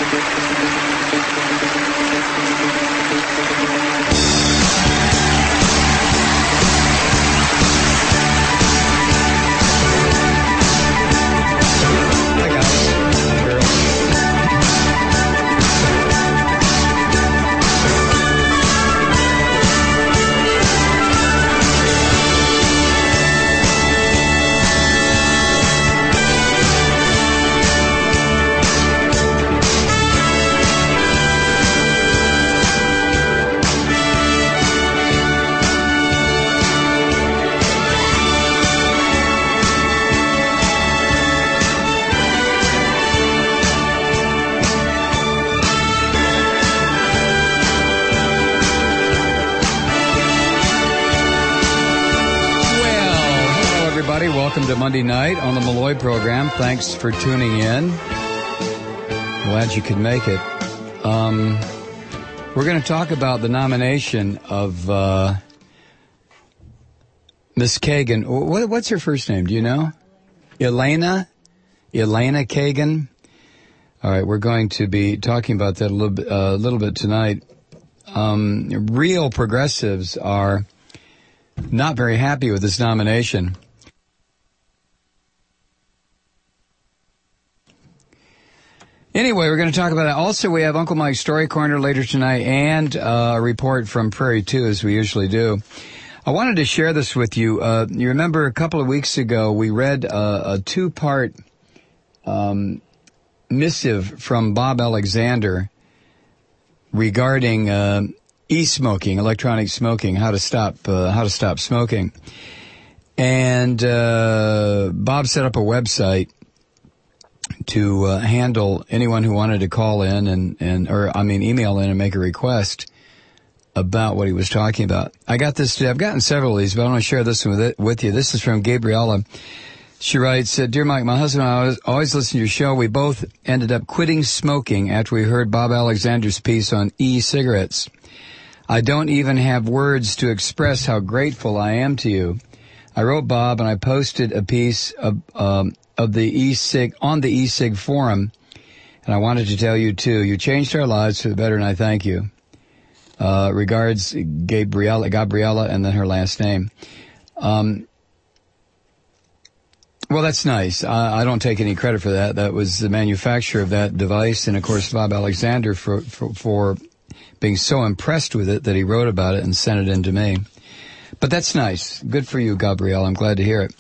Welcome to Monday night on the Malloy program. Thanks for tuning in. Glad you could make it. We're going to talk about the nomination of Miss Kagan. What's her first name? Do you know? Elena Kagan. All right, we're going to be talking about that a little bit tonight. Real progressives are not very happy with this nomination. Anyway, we're going to talk about that. Also, we have Uncle Mike's Story Corner later tonight and a report from Prairie 2, as we usually do. I wanted to share this with you. You remember a couple of weeks ago, we read a two-part missive from Bob Alexander regarding e-smoking, electronic smoking, how to stop smoking. And Bob set up a website to handle anyone who wanted to call in email in and make a request about what he was talking about. I got this today. I've gotten several of these, but I want to share this one with you. This is from Gabriella. She writes, Dear Mike, my husband and I always listen to your show. We both ended up quitting smoking after we heard Bob Alexander's piece on e-cigarettes. I don't even have words to express how grateful I am to you. I wrote Bob and I posted a piece of the e-cig on the e-cig forum, and I wanted to tell you too. You changed our lives for the better, and I thank you. Regards, Gabriella, and then her last name. Well, that's nice. I don't take any credit for that. That was the manufacturer of that device, and of course Bob Alexander for being so impressed with it that he wrote about it and sent it in to me. But that's nice. Good for you, Gabrielle. I'm glad to hear it.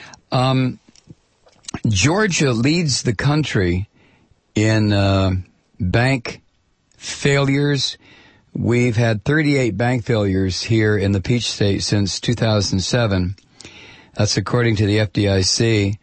Georgia leads the country in bank failures. We've had 38 bank failures here in the Peach State since 2007. That's according to the FDIC.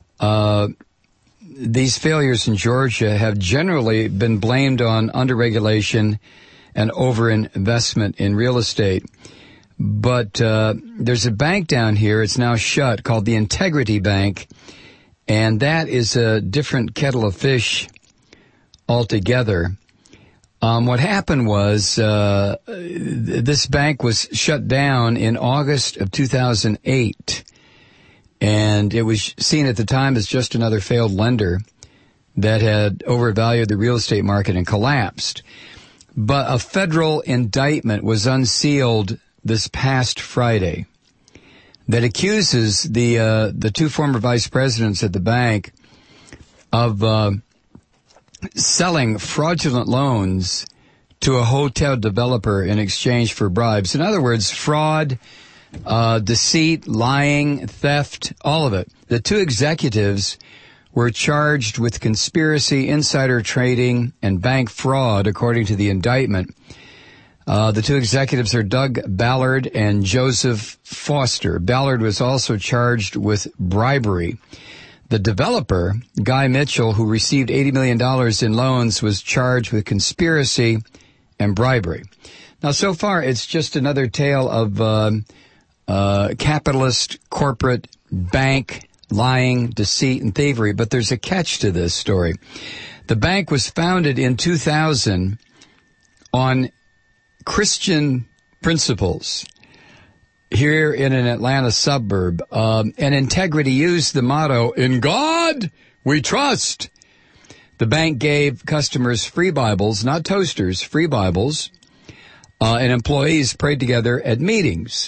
These failures in Georgia have generally been blamed on underregulation and overinvestment in real estate. But there's a bank down here, it's now shut, called the Integrity Bank, and that is a different kettle of fish altogether. What happened was this bank was shut down in August of 2008, and it was seen at the time as just another failed lender that had overvalued the real estate market and collapsed. But a federal indictment was unsealed this past Friday that accuses the two former vice presidents at the bank of selling fraudulent loans to a hotel developer in exchange for bribes. In other words, fraud, deceit, lying, theft, all of it. The two executives were charged with conspiracy, insider trading, and bank fraud, according to the indictment. The two executives are Doug Ballard and Joseph Foster. Ballard was also charged with bribery. The developer, Guy Mitchell, who received $80 million in loans, was charged with conspiracy and bribery. Now, so far, it's just another tale of capitalist, corporate, bank, lying, deceit, and thievery. But there's a catch to this story. The bank was founded in 2000 on Christian principles here in an Atlanta suburb. And Integrity used the motto, "In God we trust." The bank gave customers free Bibles, not toasters, free Bibles, and employees prayed together at meetings.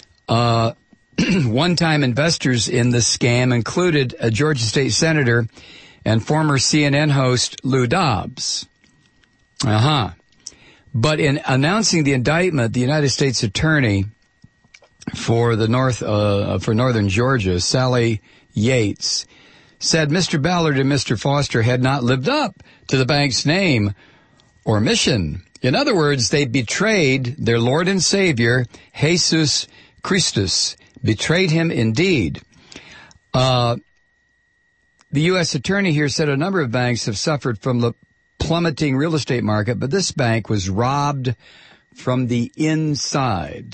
One-time investors in the scam included a Georgia State Senator and former CNN host Lou Dobbs. But in announcing the indictment, the United States Attorney for Northern Georgia, Sally Yates, said Mr. Ballard and Mr. Foster had not lived up to the bank's name or mission. In other words, they betrayed their Lord and Savior, Jesus Christus, betrayed him indeed. The U.S. Attorney here said a number of banks have suffered from the plummeting real estate market, but this bank was robbed from the inside.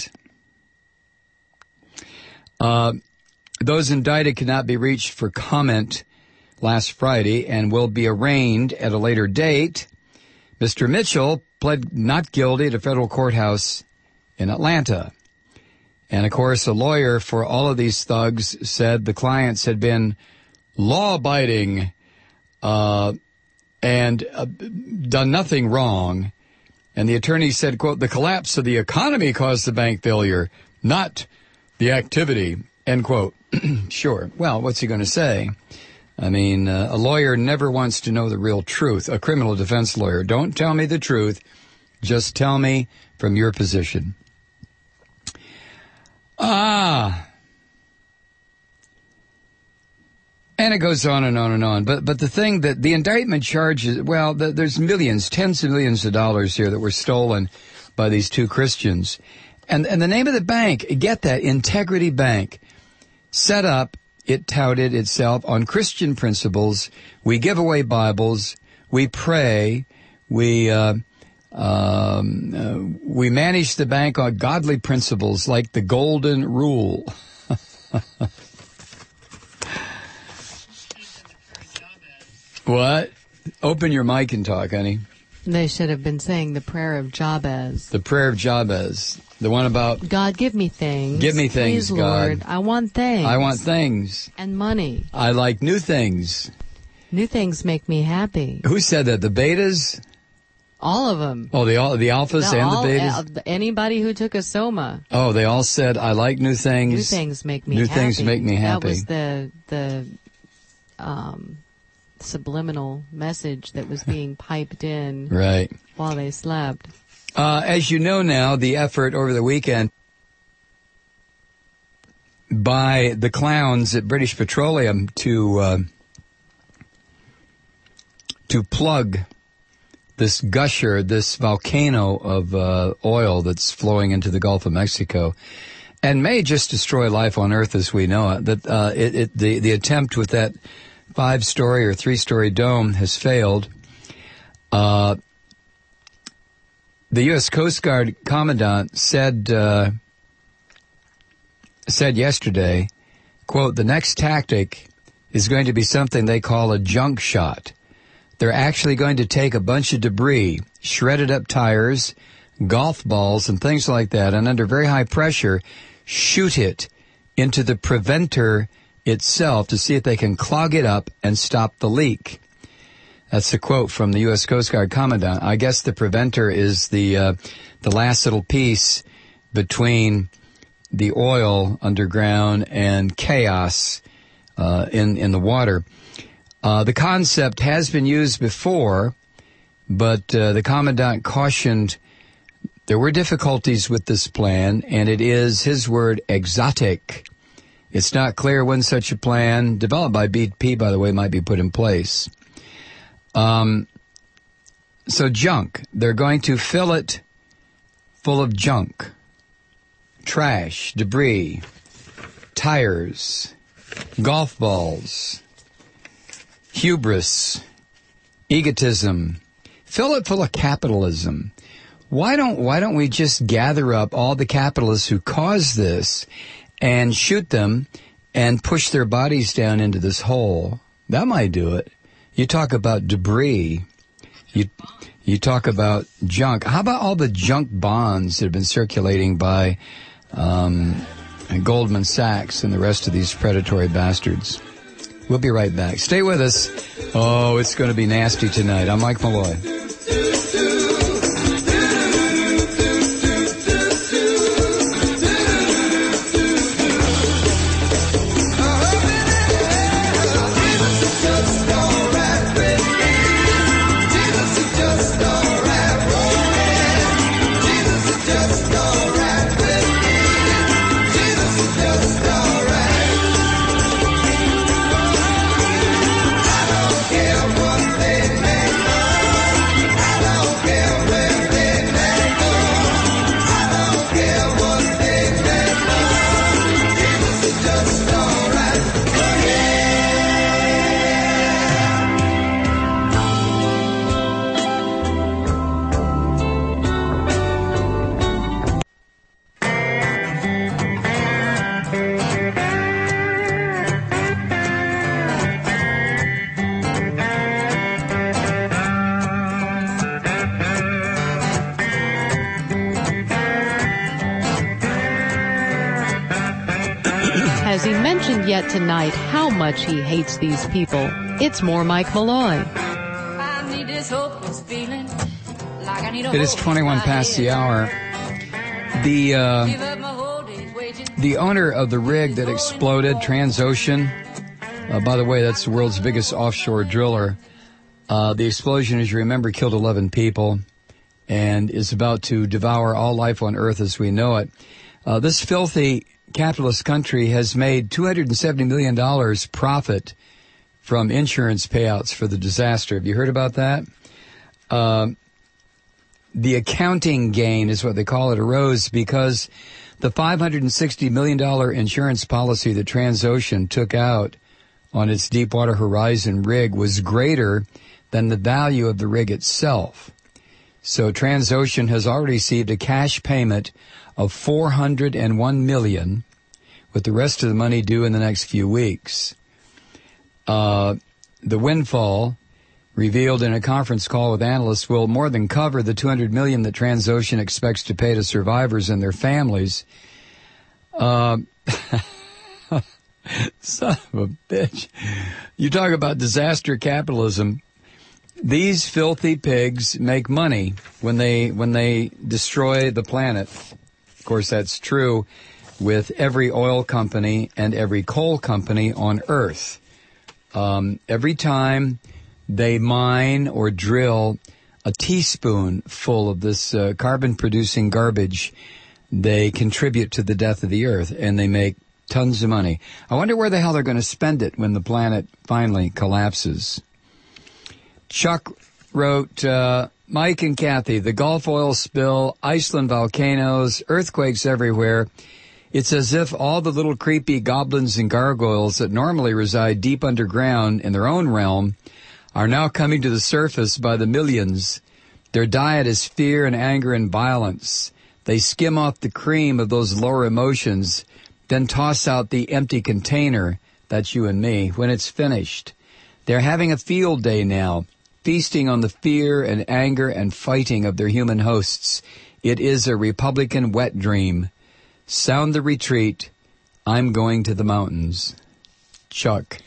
Those indicted could not be reached for comment last Friday and will be arraigned at a later date. Mr. Mitchell pled not guilty at a federal courthouse in Atlanta. And, of course, a lawyer for all of these thugs said the clients had been law-abiding and done nothing wrong. And the attorney said, quote, the collapse of the economy caused the bank failure, not the activity, end quote. Sure. Well, what's he going to say? I mean, a lawyer never wants to know the real truth. A criminal defense lawyer. Don't tell me the truth. Just tell me from your position. And it goes on and on and on. But the thing that the indictment charges, well, there's millions, tens of millions of dollars here that were stolen by these two Christians. And the name of the bank, get that, Integrity Bank, set up, it touted itself on Christian principles. We give away Bibles. We pray. We manage the bank on godly principles like the golden rule. What? Open your mic and talk, honey. They should have been saying the prayer of Jabez. The prayer of Jabez. The one about... God, give me things. Give me things, please, God. Lord. I want things. I want things. And money. I like new things. New things make me happy. Who said that? The betas? All of them. Oh, the alphas and the betas? Anybody who took a soma. Oh, they all said, I like new things. New things make me happy. New things make me happy. That was the subliminal message that was being piped in right while they slept. As you know now, the effort over the weekend by the clowns at British Petroleum to plug this gusher, this volcano of oil that's flowing into the Gulf of Mexico, and may just destroy life on Earth as we know it. That the attempt with that 5-story or 3-story dome has failed. The U.S. Coast Guard Commandant said yesterday, quote, the next tactic is going to be something they call a junk shot. They're actually going to take a bunch of debris, shredded up tires, golf balls, and things like that, and under very high pressure, shoot it into the preventer itself to see if they can clog it up and stop the leak. That's a quote from the U.S. Coast Guard Commandant. I guess the preventer is the last little piece between the oil underground and chaos in the water. The concept has been used before, but the Commandant cautioned there were difficulties with this plan, and it is, his word, exotic. It's not clear when such a plan, developed by BP, by the way, might be put in place. So junk. They're going to fill it full of junk. Trash, debris, tires, golf balls, hubris, egotism. Fill it full of capitalism. Why don't we just gather up all the capitalists who caused this and shoot them and push their bodies down into this hole? That might do it. You talk about debris. You talk about junk. How about all the junk bonds that have been circulating by Goldman Sachs and the rest of these predatory bastards? We'll be right back. Stay with us. Oh, it's going to be nasty tonight. I'm Mike Malloy. Has he mentioned yet tonight how much he hates these people? It's more Mike Malloy. It is 21 past the hour. The owner of the rig that exploded, Transocean, by the way, that's the world's biggest offshore driller. The explosion, as you remember, killed 11 people and is about to devour all life on Earth as we know it. This filthy capitalist country has made $270 million profit from insurance payouts for the disaster. Have you heard about that? The accounting gain is what they call it, arose because the $560 million insurance policy that Transocean took out on its Deepwater Horizon rig was greater than the value of the rig itself. So Transocean has already received a cash payment of $401 million, with the rest of the money due in the next few weeks. The windfall, revealed in a conference call with analysts, will more than cover the $200 million that Transocean expects to pay to survivors and their families. Son of a bitch. You talk about disaster capitalism. These filthy pigs make money when they destroy the planet. Of course, that's true with every oil company and every coal company on Earth. Every time they mine or drill a teaspoon full of this carbon-producing garbage, they contribute to the death of the Earth, and they make tons of money. I wonder where the hell they're going to spend it when the planet finally collapses. Chuck wrote, Mike and Kathy, the Gulf oil spill, Iceland volcanoes, earthquakes everywhere. It's as if all the little creepy goblins and gargoyles that normally reside deep underground in their own realm are now coming to the surface by the millions. Their diet is fear and anger and violence. They skim off the cream of those lower emotions, then toss out the empty container, that's you and me, when it's finished. They're having a field day now, feasting on the fear and anger and fighting of their human hosts. It is a Republican wet dream. Sound the retreat. I'm going to the mountains. Chuck.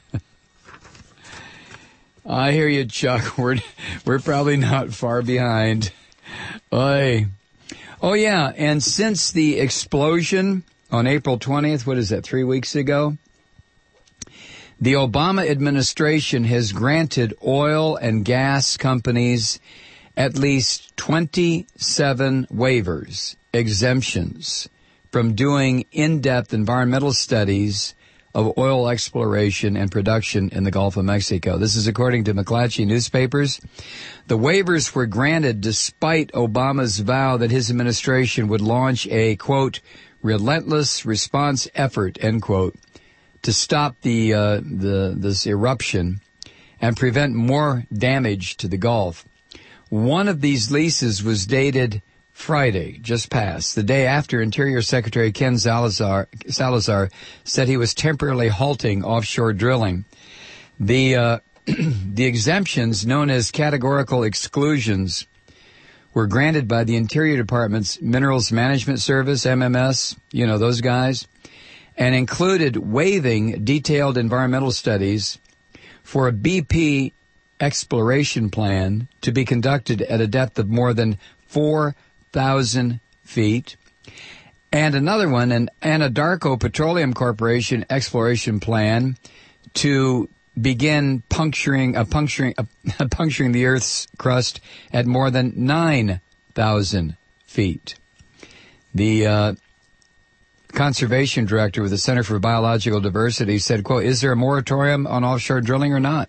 I hear you, Chuck. We're probably not far behind. Oy. Oh, yeah, and since the explosion on April 20th, what is that, 3 weeks ago? The Obama administration has granted oil and gas companies at least 27 waivers, exemptions, from doing in-depth environmental studies of oil exploration and production in the Gulf of Mexico. This is according to McClatchy newspapers. The waivers were granted despite Obama's vow that his administration would launch a, quote, relentless response effort, end quote, to stop this eruption and prevent more damage to the Gulf. One of these leases was dated Friday, just passed, the day after Interior Secretary Ken Salazar said he was temporarily halting offshore drilling. The exemptions, known as categorical exclusions, were granted by the Interior Department's Minerals Management Service, MMS, you know, those guys, and included waiving detailed environmental studies for a BP exploration plan to be conducted at a depth of more than 4,000 feet. And another one, an Anadarko Petroleum Corporation exploration plan to begin puncturing the Earth's crust at more than 9,000 feet. The conservation director with the Center for Biological Diversity said, quote, "Is there a moratorium on offshore drilling or not?"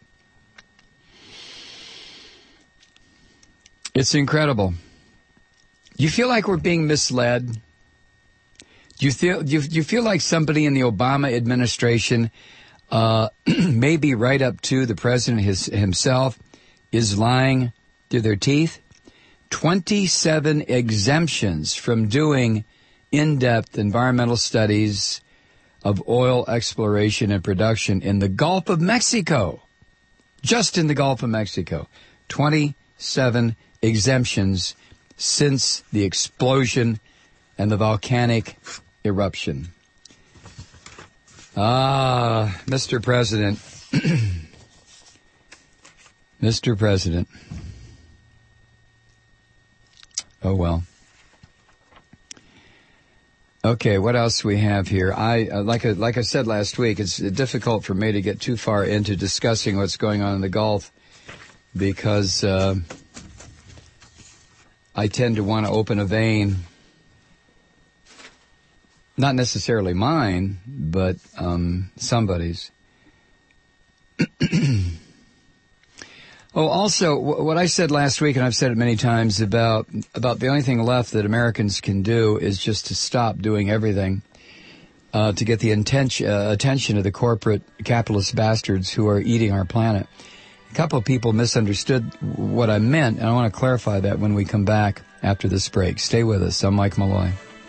It's incredible. You feel like we're being misled? Do you feel like somebody in the Obama administration, maybe right up to the president himself, is lying through their teeth? 27 exemptions from doing in-depth environmental studies of oil exploration and production in the Gulf of Mexico. Just in the Gulf of Mexico. 27 exemptions since the explosion and the volcanic eruption. Mr. President. Mr. President. Oh, well. Okay, what else we have here? Like I said last week, it's difficult for me to get too far into discussing what's going on in the Gulf because I tend to want to open a vein, not necessarily mine, but somebody's. Oh, also, what I said last week, and I've said it many times, about the only thing left that Americans can do is just to stop doing everything to get the attention of the corporate capitalist bastards who are eating our planet. A couple of people misunderstood what I meant, and I want to clarify that when we come back after this break. Stay with us. I'm Mike Malloy.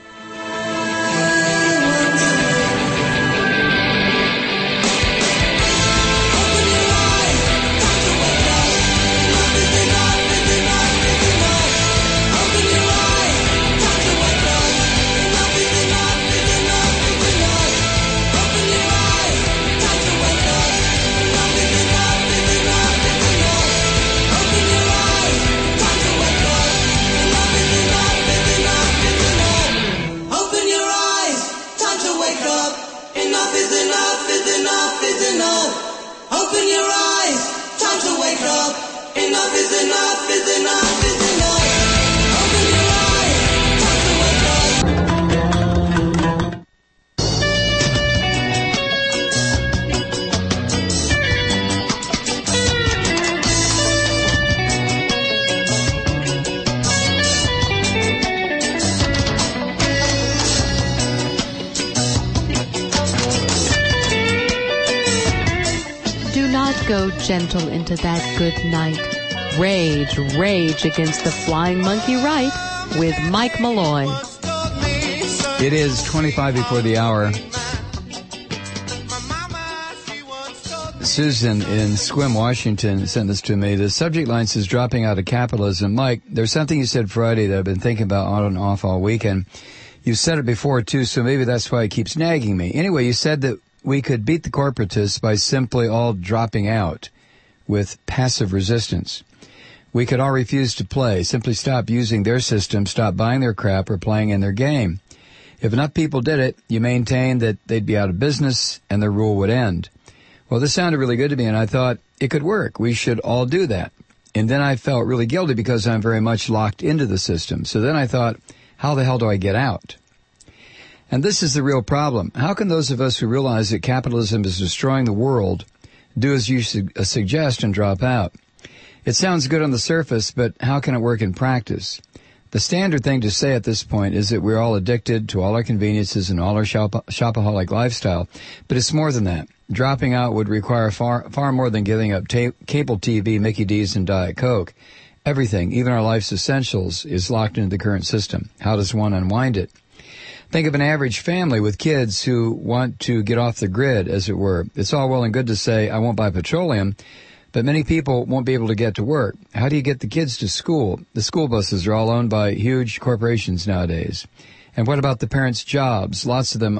Go gentle into that good night. Rage against the flying monkey right with Mike Malloy. It is 25 before the hour. Susan in Sequim, Washington sent this to me. The subject line says, dropping out of capitalism. Mike, there's something you said Friday that I've been thinking about on and off all weekend. You've said it before, too, so maybe that's why it keeps nagging me. Anyway, you said that we could beat the corporatists by simply all dropping out with passive resistance. We could all refuse to play, simply stop using their system, stop buying their crap or playing in their game. If enough people did it, you maintain that they'd be out of business and their rule would end. Well, this sounded really good to me, and I thought it could work. We should all do that. And then I felt really guilty because I'm very much locked into the system. So then I thought, how the hell do I get out? And this is the real problem. How can those of us who realize that capitalism is destroying the world do as you suggest and drop out? It sounds good on the surface, but how can it work in practice? The standard thing to say at this point is that we're all addicted to all our conveniences and all our shopaholic lifestyle. But it's more than that. Dropping out would require far more than giving up cable TV, Mickey D's, and Diet Coke. Everything, even our life's essentials, is locked into the current system. How does one unwind it? Think of an average family with kids who want to get off the grid, as it were. It's all well and good to say, I won't buy petroleum, but many people won't be able to get to work. How do you get the kids to school? The school buses are all owned by huge corporations nowadays. And what about the parents' jobs? Lots of them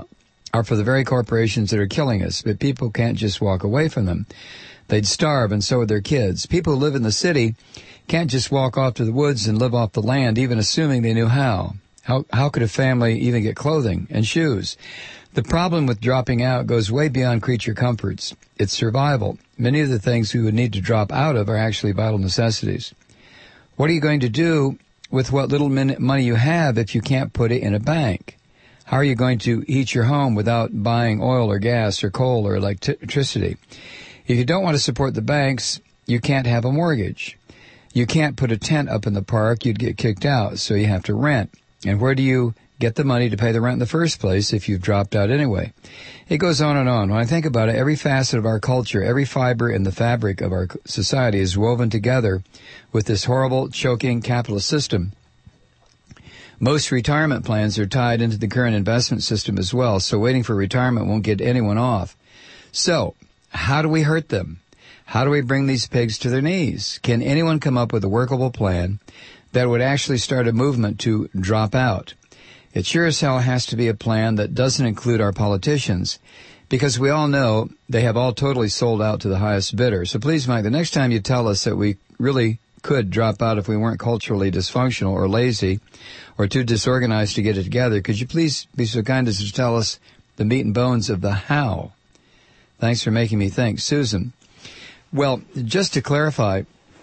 are for the very corporations that are killing us, but people can't just walk away from them. They'd starve, and so would their kids. People who live in the city can't just walk off to the woods and live off the land, even assuming they knew how. How could a family even get clothing and shoes? The problem with dropping out goes way beyond creature comforts. It's survival. Many of the things we would need to drop out of are actually vital necessities. What are you going to do with what little money you have if you can't put it in a bank? How are you going to heat your home without buying oil or gas or coal or electricity? If you don't want to support the banks, you can't have a mortgage. You can't put a tent up in the park. You'd get kicked out, so you have to rent. And where do you get the money to pay the rent in the first place if you've dropped out anyway? It goes on and on. When I think about it, every facet of our culture, every fiber in the fabric of our society is woven together with this horrible, choking capitalist system. Most retirement plans are tied into the current investment system as well, so waiting for retirement won't get anyone off. So, how do we hurt them? How do we bring these pigs to their knees? Can anyone come up with a workable plan that would actually start a movement to drop out? It sure as hell has to be a plan that doesn't include our politicians, because we all know they have all totally sold out to the highest bidder. So please, Mike, the next time you tell us that we really could drop out if we weren't culturally dysfunctional or lazy or too disorganized to get it together, could you please be so kind as to tell us the meat and bones of the how? Thanks for making me think. Susan. Well, just to clarify,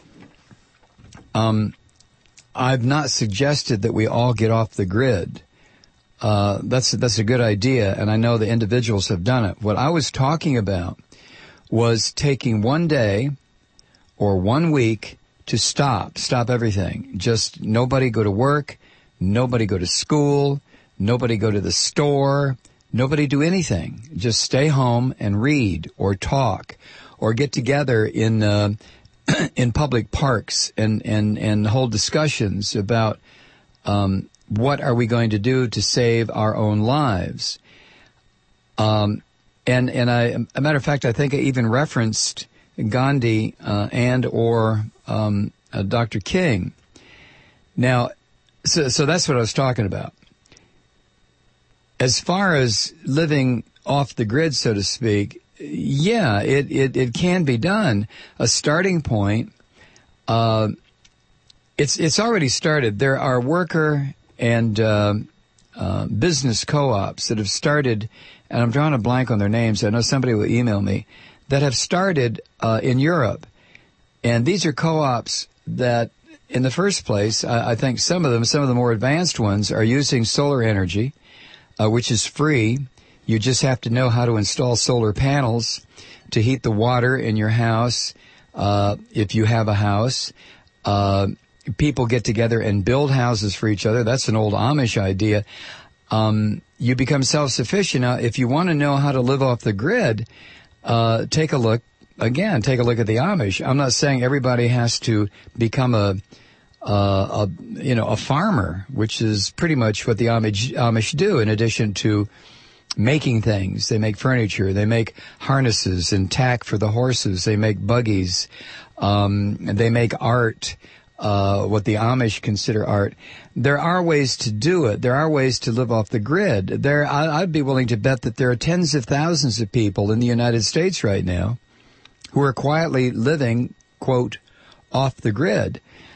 I've not suggested that we all get off the grid. That's a good idea, and I know the individuals have done it. What I was talking about was taking one day or 1 week to stop everything. Just nobody go to work, nobody go to school, nobody go to the store, nobody do anything. Just stay home and read or talk or get together in public parks and hold discussions about what are we going to do to save our own lives. A matter of fact, I think I even referenced Gandhi or Dr. King. Now, so that's what I was talking about. As far as living off the grid, so to speak, yeah, it can be done. A starting point, it's already started. There are worker and business co-ops that have started, and I'm drawing a blank on their names. I know somebody will email me, that have started in Europe. And these are co-ops that, in the first place, I think some of the more advanced ones are using solar energy, which is free. You just have to know how to install solar panels to heat the water in your house, if you have a house. People get together and build houses for each other. That's an old Amish idea. You become self-sufficient. Now, if you want to know how to live off the grid, take a look at the Amish. I'm not saying everybody has to become a farmer, which is pretty much what the Amish do, in addition to making things. They make furniture, they make harnesses and tack for the horses, they make buggies, they make art, what the Amish consider art. There are ways to do it. There are ways to live off the grid. I'd be willing to bet that there are tens of thousands of people in the United States right now who are quietly living, quote, off the grid.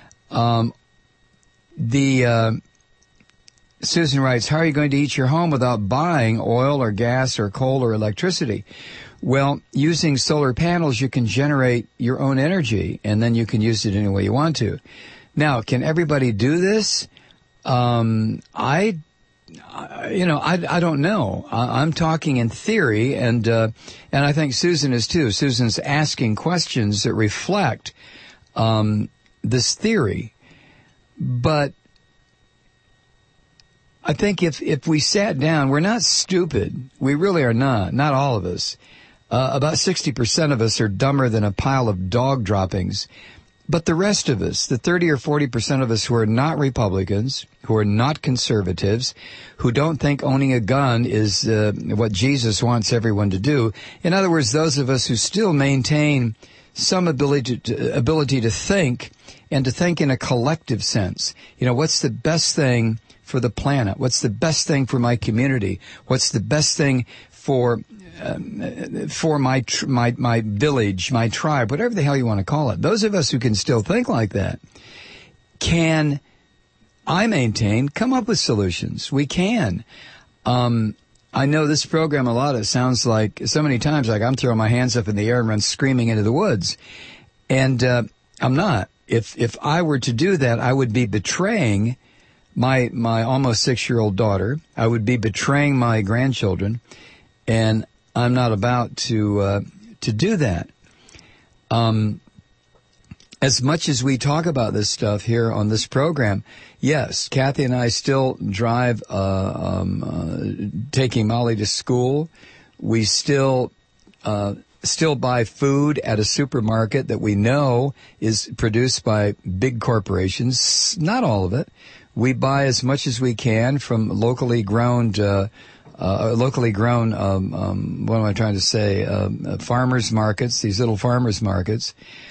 Susan writes, how are you going to heat your home without buying oil or gas or coal or electricity? Well, using solar panels, you can generate your own energy, and then you can use it any way you want to. Now, can everybody do this? I don't know. I'm talking in theory, and I think Susan is too. Susan's asking questions that reflect this theory. But I think if we sat down, we're not stupid. We really are not. Not all of us. About 60% of us are dumber than a pile of dog droppings. But the rest of us, the 30 or 40% of us who are not Republicans, who are not conservatives, who don't think owning a gun is what Jesus wants everyone to do. In other words, those of us who still maintain some ability to think, and to think in a collective sense. You know, what's the best thing for the planet? What's the best thing for my community? What's the best thing for my village, my tribe, whatever the hell you want to call it? Those of us who can still think like that, can, I maintain, come up with solutions. We can. I know this program, a lot of it sounds like, so many times, like I'm throwing my hands up in the air and run screaming into the woods. And I'm not. If I were to do that, I would be betraying my almost 6-year-old daughter. I would be betraying my grandchildren. And I'm not about to do that. As much as we talk about this stuff here on this program, yes, Kathy and I still drive, taking Molly to school. We still buy food at a supermarket that we know is produced by big corporations. Not all of it. We buy as much as we can from locally grown, what am I trying to say? Farmers markets, these little farmers markets.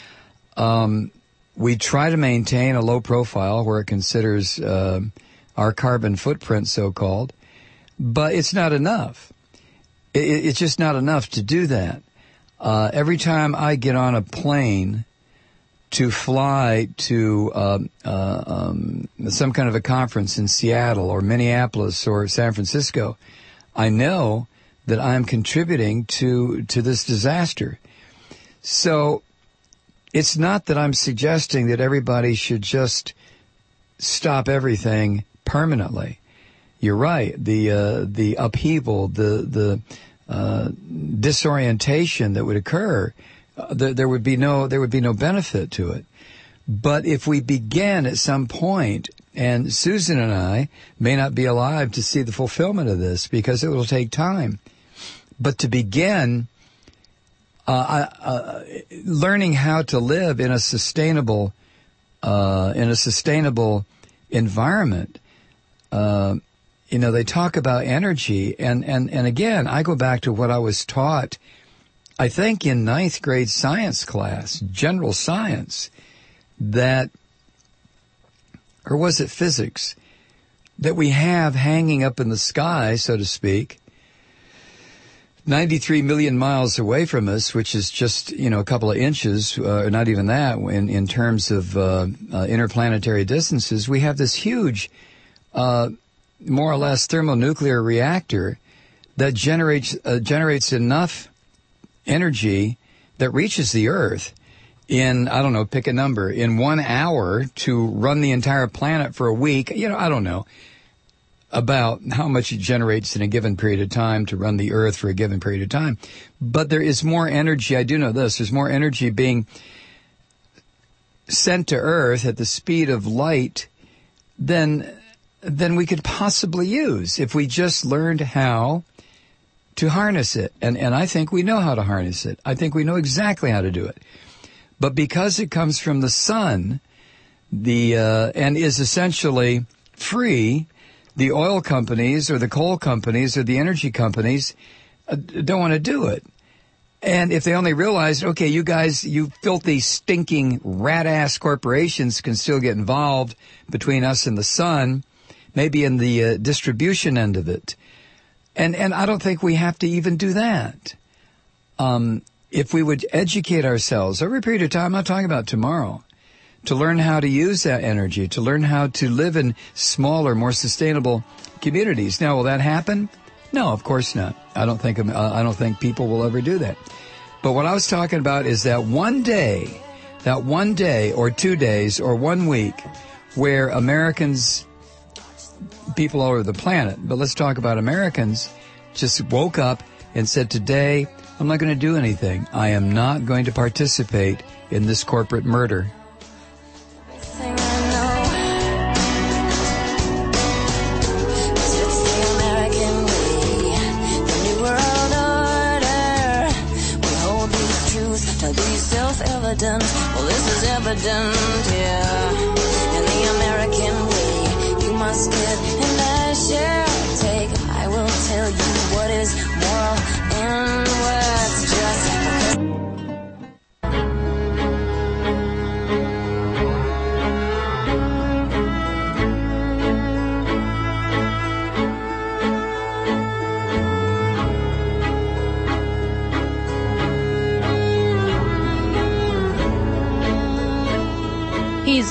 We try to maintain a low profile where it considers our carbon footprint, so-called, but it's not enough. It's just not enough to do that. Every time I get on a plane to fly to some kind of a conference in Seattle or Minneapolis or San Francisco, I know that I'm contributing to this disaster. So it's not that I'm suggesting that everybody should just stop everything permanently. You're right. The upheaval, the disorientation that would occur, there would be no benefit to it. But if we begin at some point, and Susan and I may not be alive to see the fulfillment of this because it will take time, but to begin learning how to live in a sustainable environment. They talk about energy, and again, I go back to what I was taught, I think in 9th grade science class, general science, or was it physics, that we have hanging up in the sky, so to speak, 93 million miles away from us, which is just, a couple of inches, not even that, in terms of interplanetary distances. We have this huge, more or less thermonuclear reactor that generates enough energy that reaches the Earth in, I don't know, pick a number, in 1 hour to run the entire planet for a week. I don't know about how much it generates in a given period of time to run the Earth for a given period of time. But there is more energy, I do know this, there's more energy being sent to Earth at the speed of light than we could possibly use if we just learned how to harness it. And I think we know how to harness it. I think we know exactly how to do it. But because it comes from the sun, and is essentially free, the oil companies or the coal companies or the energy companies don't want to do it. And if they only realized, okay, you guys, you filthy, stinking, rat-ass corporations can still get involved between us and the sun, maybe in the distribution end of it. And I don't think we have to even do that. If we would educate ourselves over a period of time, I'm not talking about tomorrow, to learn how to use that energy, to learn how to live in smaller, more sustainable communities. Now, will that happen? No, of course not. I don't think people will ever do that. But what I was talking about is that one day or 2 days or 1 week where Americans, people all over the planet, but let's talk about Americans, just woke up and said, today, I'm not going to do anything. I am not going to participate in this corporate murder. Well, this is evident, yeah. In the American way, you must give and I shall take. I will tell you what is moral and what's just.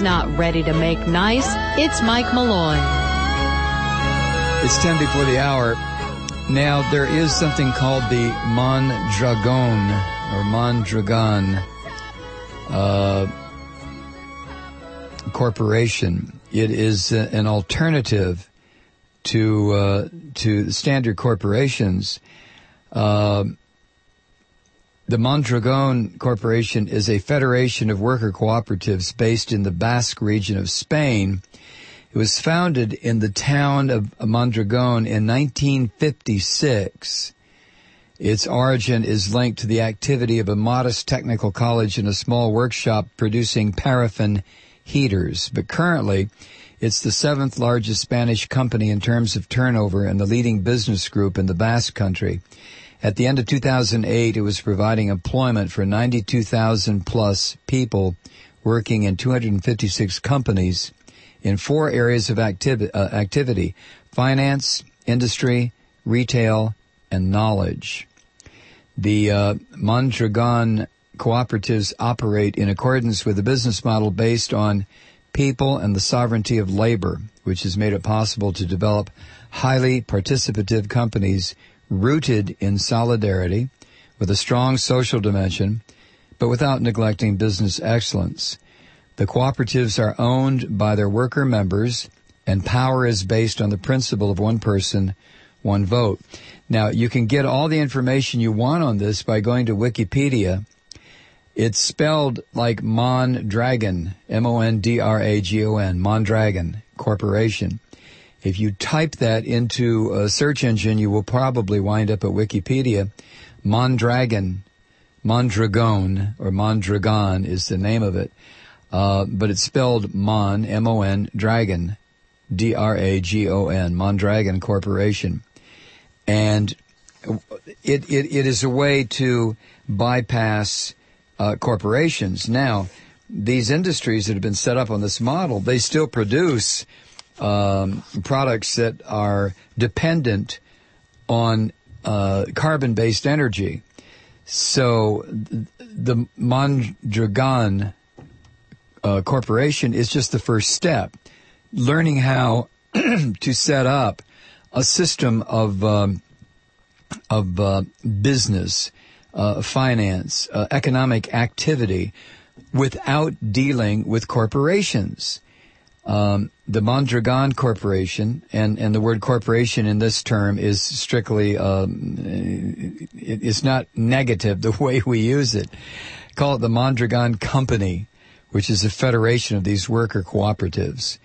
not ready to make nice, it's Mike Malloy. It's 10 before the hour. Now, there is something called the Mondragon, or Mondragon Corporation. It is an alternative to standard corporations. The Mondragon Corporation is a federation of worker cooperatives based in the Basque region of Spain. It was founded in the town of Mondragon in 1956. Its origin is linked to the activity of a modest technical college and a small workshop producing paraffin heaters. But currently, it's the seventh largest Spanish company in terms of turnover and the leading business group in the Basque Country. At the end of 2008, it was providing employment for 92,000 plus people working in 256 companies in 4 areas of activity: finance, industry, retail, and knowledge. The Mondragon cooperatives operate in accordance with a business model based on people and the sovereignty of labor, which has made it possible to develop highly participative companies rooted in solidarity with a strong social dimension, but without neglecting business excellence. The cooperatives are owned by their worker members, and power is based on the principle of one person, one vote. Now, you can get all the information you want on this by going to Wikipedia. It's spelled like Mondragon, M-O-N-D-R-A-G-O-N, Mondragon Corporation. If you type that into a search engine, you will probably wind up at Wikipedia. Mondragon, or Mondragon is the name of it. But it's spelled Mon, M-O-N, Dragon, D-R-A-G-O-N, Mondragon Corporation. And it is a way to bypass corporations. Now, these industries that have been set up on this model, they still produce products that are dependent on carbon-based energy. So the Mondragon Corporation is just the first step, learning how to set up a system of business, finance, economic activity without dealing with corporations. The Mondragon Corporation, and the word corporation in this term is strictly, it's not negative the way we use it. Call it the Mondragon Company, which is a federation of these worker cooperatives.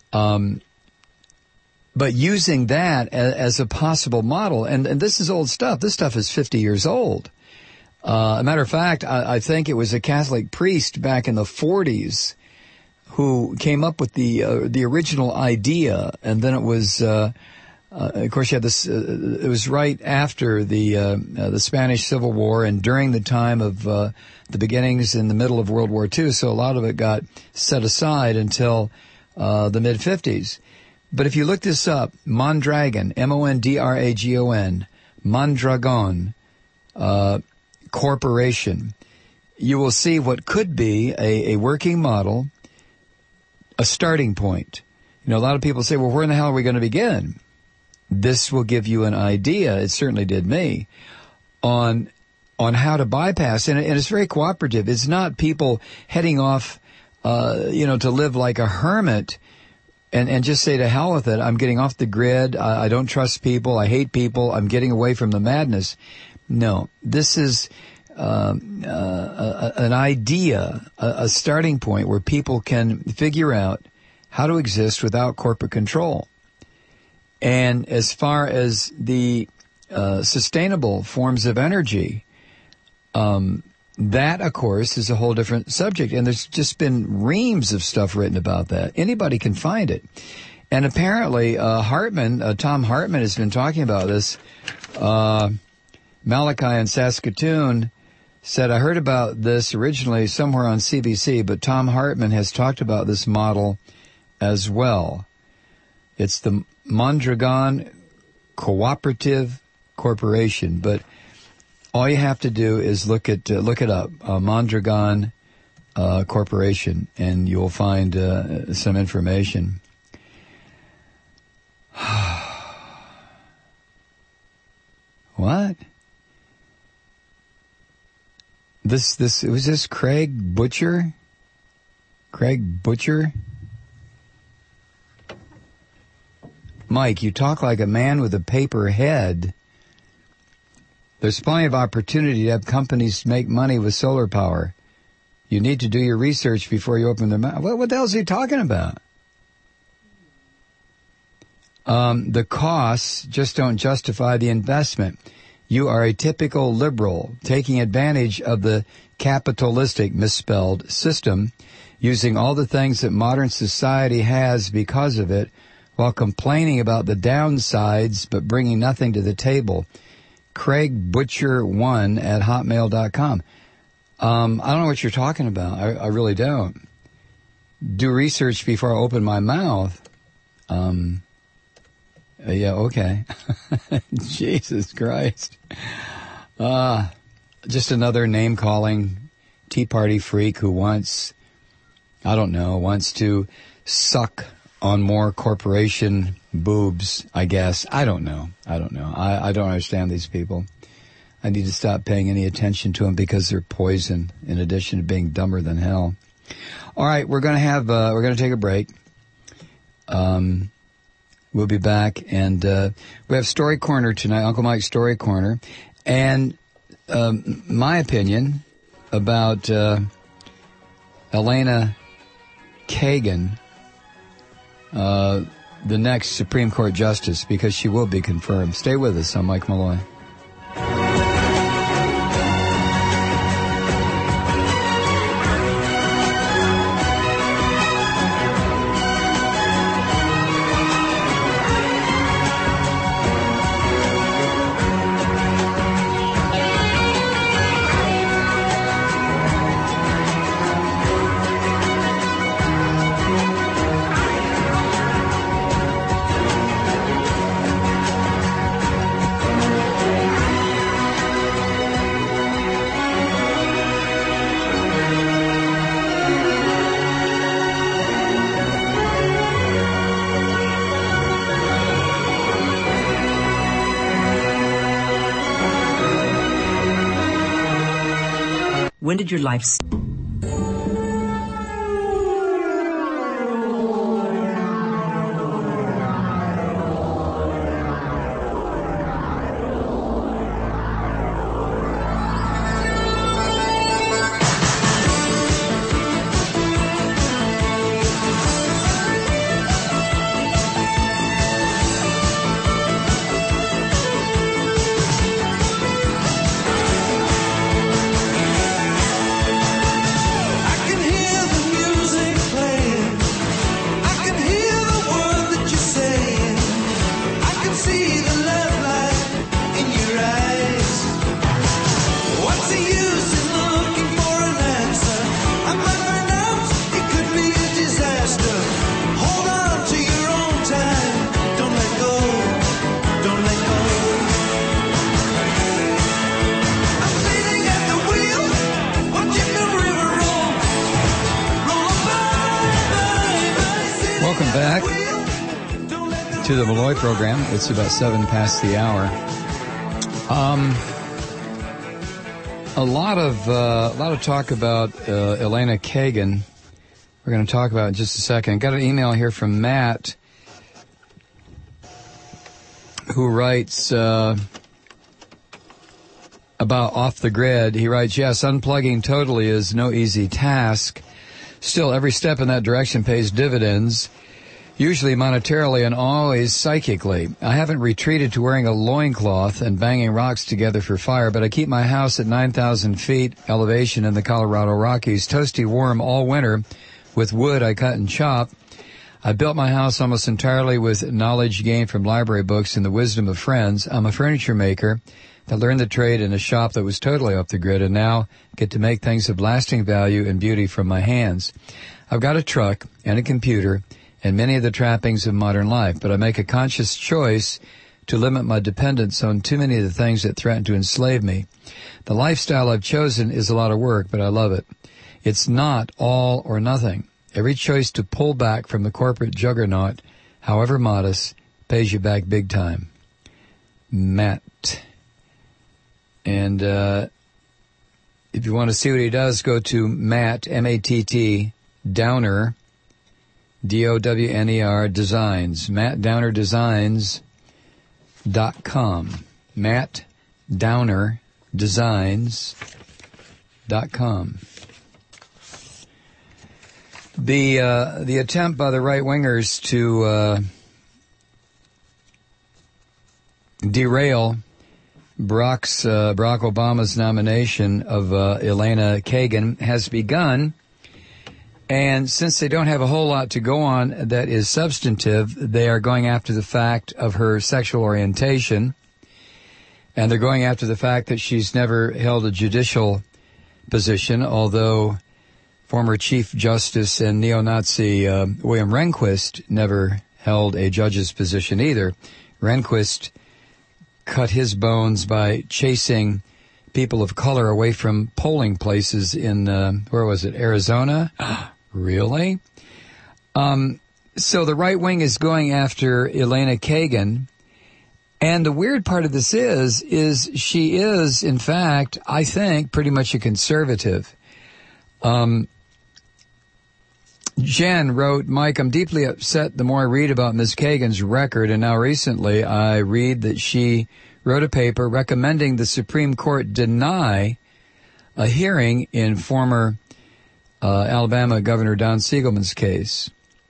But using that as a possible model, and this is old stuff. This stuff is 50 years old. A matter of fact, I think it was a Catholic priest back in the 40s who came up with the original idea, and then it was, of course, you had this. It was right after the Spanish Civil War and during the time of the beginnings in the middle of World War II. So a lot of it got set aside until the mid 50s. But if you look this up, Mondragon, M-O-N-D-R-A-G-O-N, Mondragon Corporation, you will see what could be a working model, a starting point. You know, a lot of people say, well, where in the hell are we going to begin? This will give you an idea, it certainly did me, on how to bypass. And it's very cooperative. It's not people heading off, to live like a hermit and just say to hell with it. I'm getting off the grid. I don't trust people. I hate people. I'm getting away from the madness. No, this is an idea, a starting point where people can figure out how to exist without corporate control. And as far as the sustainable forms of energy, that, of course, is a whole different subject. And there's just been reams of stuff written about that. Anybody can find it. And apparently, Tom Hartman has been talking about this. Malachi in Saskatoon said, I heard about this originally somewhere on CBC, but Tom Hartman has talked about this model as well. It's the Mondragon Cooperative Corporation, but all you have to do is look it up, Mondragon Corporation, and you'll find some information. What? Was this Craig Butcher? Craig Butcher? Mike, you talk like a man with a paper head. There's plenty of opportunity to have companies make money with solar power. You need to do your research before you open their mouth. What the hell is he talking about? The costs just don't justify the investment. You are a typical liberal, taking advantage of the capitalistic, misspelled, system, using all the things that modern society has because of it, while complaining about the downsides but bringing nothing to the table. Craig Butcher1 at hotmail.com. I don't know what you're talking about. I really don't. Do research before I open my mouth. Yeah, okay. Jesus Christ. Just another name-calling Tea Party freak who wants to suck on more corporation boobs, I guess. I don't know. I don't understand these people. I need to stop paying any attention to them because they're poison, in addition to being dumber than hell. All right, we're going to take a break. We'll be back, and we have Story Corner tonight, Uncle Mike's Story Corner, and my opinion about Elena Kagan, the next Supreme Court Justice, because she will be confirmed. Stay with us. I'm Mike Malloy. When did your life... To the Malloy program. It's about 7 past the hour. A lot of talk about Elena Kagan. We're going to talk about it in just a second. Got an email here from Matt, who writes about Off the Grid. He writes, yes, unplugging totally is no easy task. Still, every step in that direction pays dividends. Usually monetarily and always psychically. I haven't retreated to wearing a loincloth and banging rocks together for fire, but I keep my house at 9,000 feet elevation in the Colorado Rockies, toasty warm all winter with wood I cut and chop. I built my house almost entirely with knowledge gained from library books and the wisdom of friends. I'm a furniture maker that learned the trade in a shop that was totally off the grid and now get to make things of lasting value and beauty from my hands. I've got a truck and a computer and many of the trappings of modern life, but I make a conscious choice to limit my dependence on too many of the things that threaten to enslave me. The lifestyle I've chosen is a lot of work, but I love it. It's not all or nothing. Every choice to pull back from the corporate juggernaut, however modest, pays you back big time. Matt. And if you want to see what he does, go to Matt, M-A-T-T, Downer, D-O-W-N-E-R, Designs, mattdownerdesigns.com. mattdownerdesigns.com. The attempt by the right-wingers to derail Barack Obama's nomination of Elena Kagan has begun, and since they don't have a whole lot to go on that is substantive, they are going after the fact of her sexual orientation, and they're going after the fact that she's never held a judicial position, although former Chief Justice and neo-Nazi William Rehnquist never held a judge's position either. Rehnquist cut his bones by chasing people of color away from polling places in, where was it, Arizona? Really? So the right wing is going after Elena Kagan, and the weird part of this is she is, in fact, I think, pretty much a conservative. Jen wrote, Mike, I'm deeply upset the more I read about Ms. Kagan's record, and now recently I read that she wrote a paper recommending the Supreme Court deny a hearing in former Alabama Governor Don Siegelman's case.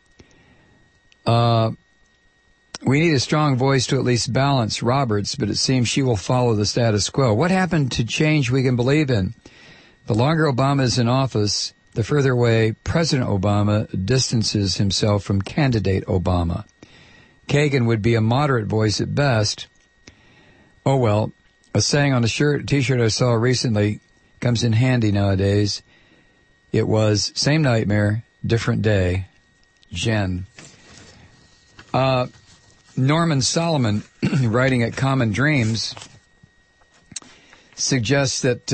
We need a strong voice to at least balance Roberts, but it seems she will follow the status quo. What happened to change we can believe in? The longer Obama is in office, the further away President Obama distances himself from candidate Obama. Kagan would be a moderate voice at best. Oh well, a saying on a t-shirt I saw recently comes in handy nowadays. It was, same nightmare, different day. Jen. Norman Solomon, writing at Common Dreams, suggests that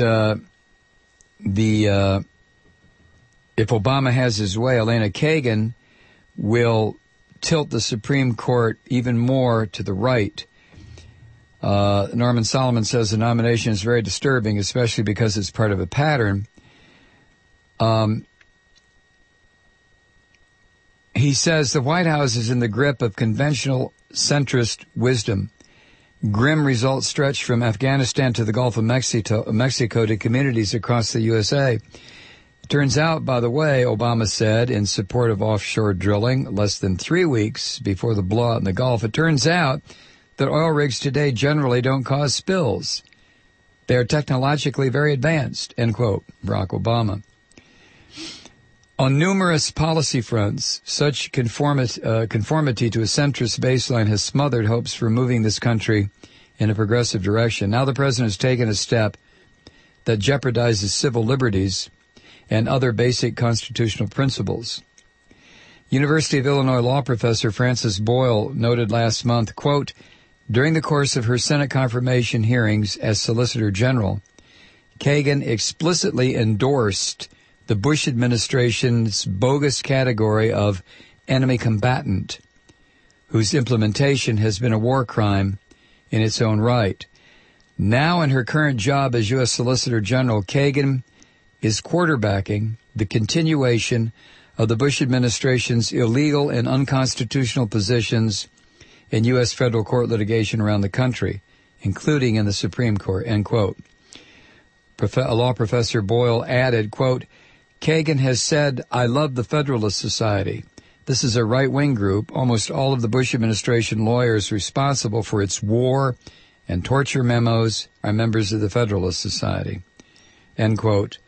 if Obama has his way, Elena Kagan will tilt the Supreme Court even more to the right. Norman Solomon says the nomination is very disturbing, especially because it's part of a pattern. He says the White House is in the grip of conventional centrist wisdom. Grim results stretch from Afghanistan to the Gulf of Mexico to communities across the USA. Turns out, by the way, Obama said in support of offshore drilling less than 3 weeks before the blowout in the Gulf, it turns out that oil rigs today generally don't cause spills. They are technologically very advanced, end quote, Barack Obama. On numerous policy fronts, such conformity to a centrist baseline has smothered hopes for moving this country in a progressive direction. Now the president has taken a step that jeopardizes civil liberties and other basic constitutional principles. University of Illinois law professor Frances Boyle noted last month, quote, during the course of her Senate confirmation hearings as Solicitor General, Kagan explicitly endorsed the Bush administration's bogus category of enemy combatant, whose implementation has been a war crime in its own right. Now in her current job as U.S. Solicitor General, Kagan is quarterbacking the continuation of the Bush administration's illegal and unconstitutional positions in U.S. federal court litigation around the country, including in the Supreme Court, end quote. Law professor Boyle added, quote, Kagan has said, I love the Federalist Society. This is a right-wing group. Almost all of the Bush administration lawyers responsible for its war and torture memos are members of the Federalist Society, end quote.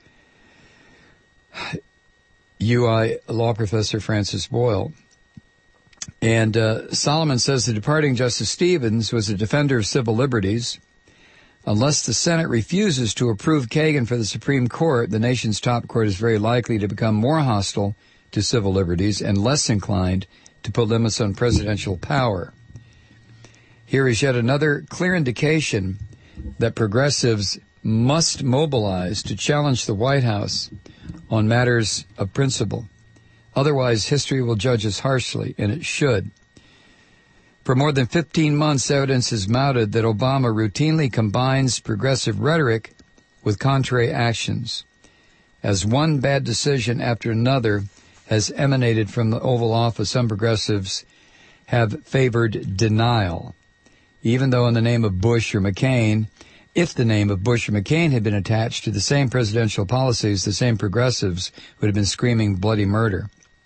UI law professor Frances Boyle. And Solomon says the departing Justice Stevens was a defender of civil liberties. Unless the Senate refuses to approve Kagan for the Supreme Court, the nation's top court is very likely to become more hostile to civil liberties and less inclined to put limits on presidential power. Here is yet another clear indication that progressives must mobilize to challenge the White House on matters of principle. Otherwise, history will judge us harshly, and it should. For more than 15 months, evidence has mounted that Obama routinely combines progressive rhetoric with contrary actions, as one bad decision after another has emanated from the Oval Office. Some progressives have favored denial, even though in the name of Bush or McCain, if the name of Bush or McCain had been attached to the same presidential policies, the same progressives would have been screaming bloody murder.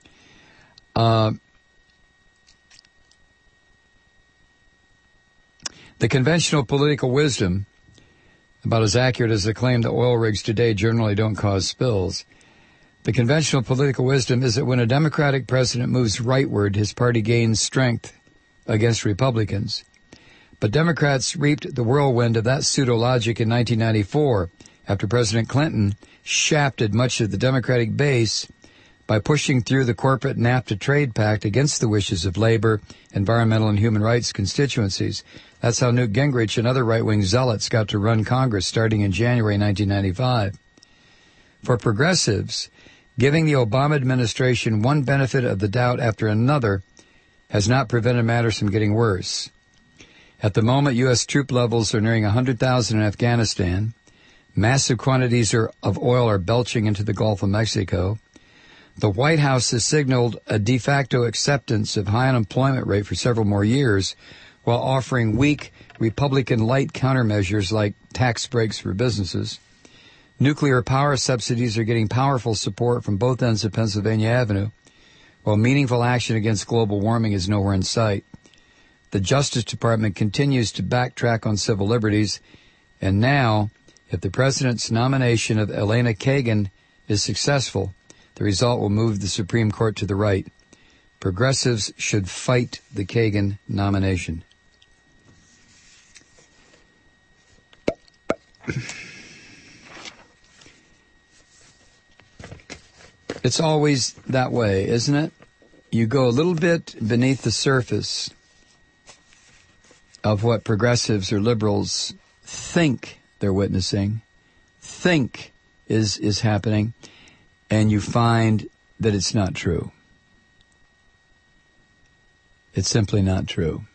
The conventional political wisdom, about as accurate as the claim that oil rigs today generally don't cause spills, the conventional political wisdom is that when a Democratic president moves rightward, his party gains strength against Republicans. But Democrats reaped the whirlwind of that pseudo-logic in 1994 after President Clinton shafted much of the Democratic base by pushing through the corporate NAFTA trade pact against the wishes of labor, environmental, and human rights constituencies. That's how Newt Gingrich and other right-wing zealots got to run Congress starting in January 1995. For progressives, giving the Obama administration one benefit of the doubt after another has not prevented matters from getting worse. At the moment, U.S. troop levels are nearing 100,000 in Afghanistan. Massive quantities of oil are belching into the Gulf of Mexico. The White House has signaled a de facto acceptance of high unemployment rate for several more years, while offering weak Republican-light countermeasures like tax breaks for businesses. Nuclear power subsidies are getting powerful support from both ends of Pennsylvania Avenue, while meaningful action against global warming is nowhere in sight. The Justice Department continues to backtrack on civil liberties, and now, if the president's nomination of Elena Kagan is successful, the result will move the Supreme Court to the right. Progressives should fight the Kagan nomination. It's always that way, isn't it? You go a little bit beneath the surface of what progressives or liberals think they're witnessing, think is happening, and you find that it's not true. It's simply not true.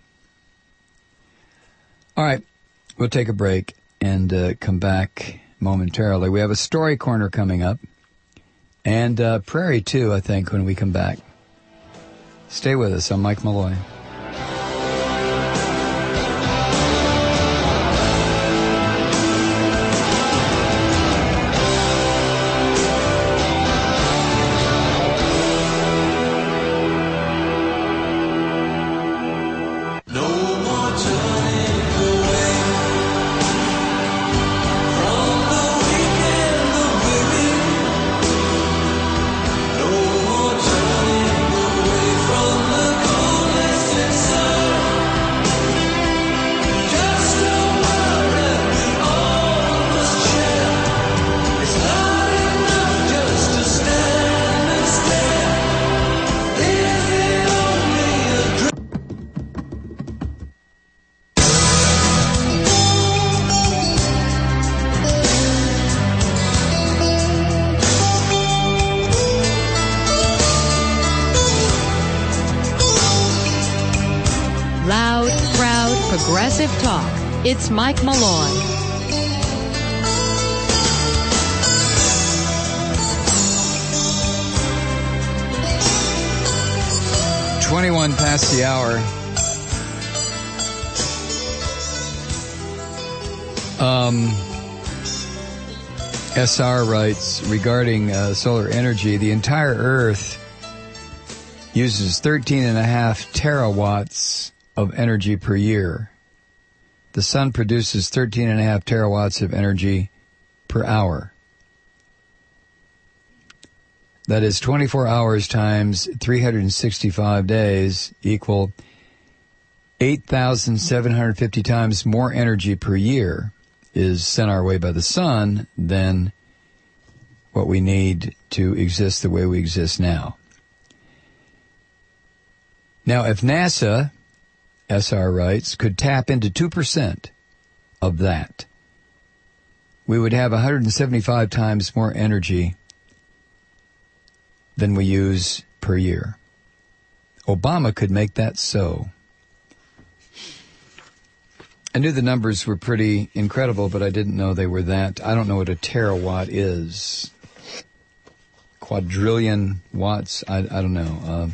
All right, we'll take a break and come back momentarily. We have a story corner coming up, and Prairie too, I think, when we come back. Stay with us. I'm Mike Malloy. Progressive Talk. It's Mike Malloy. "21 past the hour. SR writes regarding solar energy, the entire Earth uses 13.5 terawatts of energy per year. The sun produces 13.5 terawatts of energy per hour. That is 24 hours times 365 days equal 8,750 times more energy per year is sent our way by the sun than what we need to exist the way we exist now. Now, if NASA, SR writes, could tap into 2% of that, we would have 175 times more energy than we use per year. Obama could make that so. I knew the numbers were pretty incredible, but I didn't know they were that. I don't know what a terawatt is. Quadrillion watts, I don't know.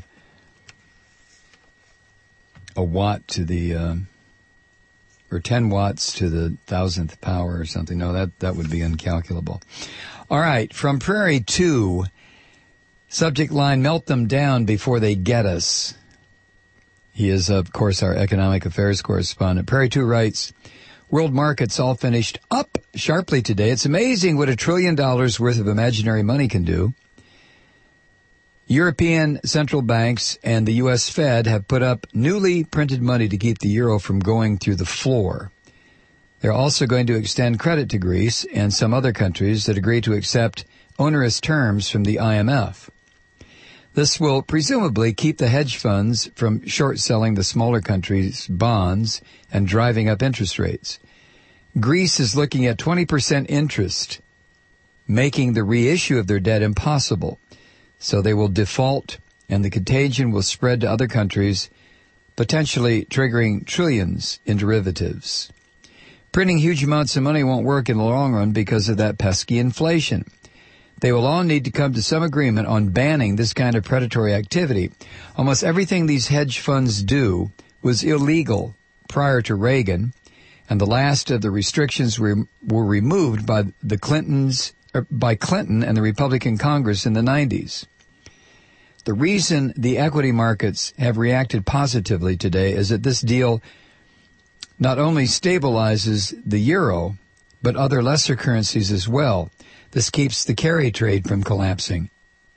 A watt to the, or 10 watts to the 1,000th power or something. No, that would be incalculable. All right, from Prairie 2, subject line, melt them down before they get us. He is, of course, our economic affairs correspondent. Prairie 2 writes, world markets all finished up sharply today. It's amazing what $1 trillion worth of imaginary money can do. European central banks and the U.S. Fed have put up newly printed money to keep the euro from going through the floor. They're also going to extend credit to Greece and some other countries that agree to accept onerous terms from the IMF. This will presumably keep the hedge funds from short-selling the smaller countries' bonds and driving up interest rates. Greece is looking at 20% interest, making the reissue of their debt impossible. So they will default, and the contagion will spread to other countries, potentially triggering trillions in derivatives. Printing huge amounts of money won't work in the long run because of that pesky inflation. They will all need to come to some agreement on banning this kind of predatory activity. Almost everything these hedge funds do was illegal prior to Reagan, and the last of the restrictions were removed by Clinton and the Republican Congress in the 90s. The reason the equity markets have reacted positively today is that this deal not only stabilizes the euro, but other lesser currencies as well. This keeps the carry trade from collapsing.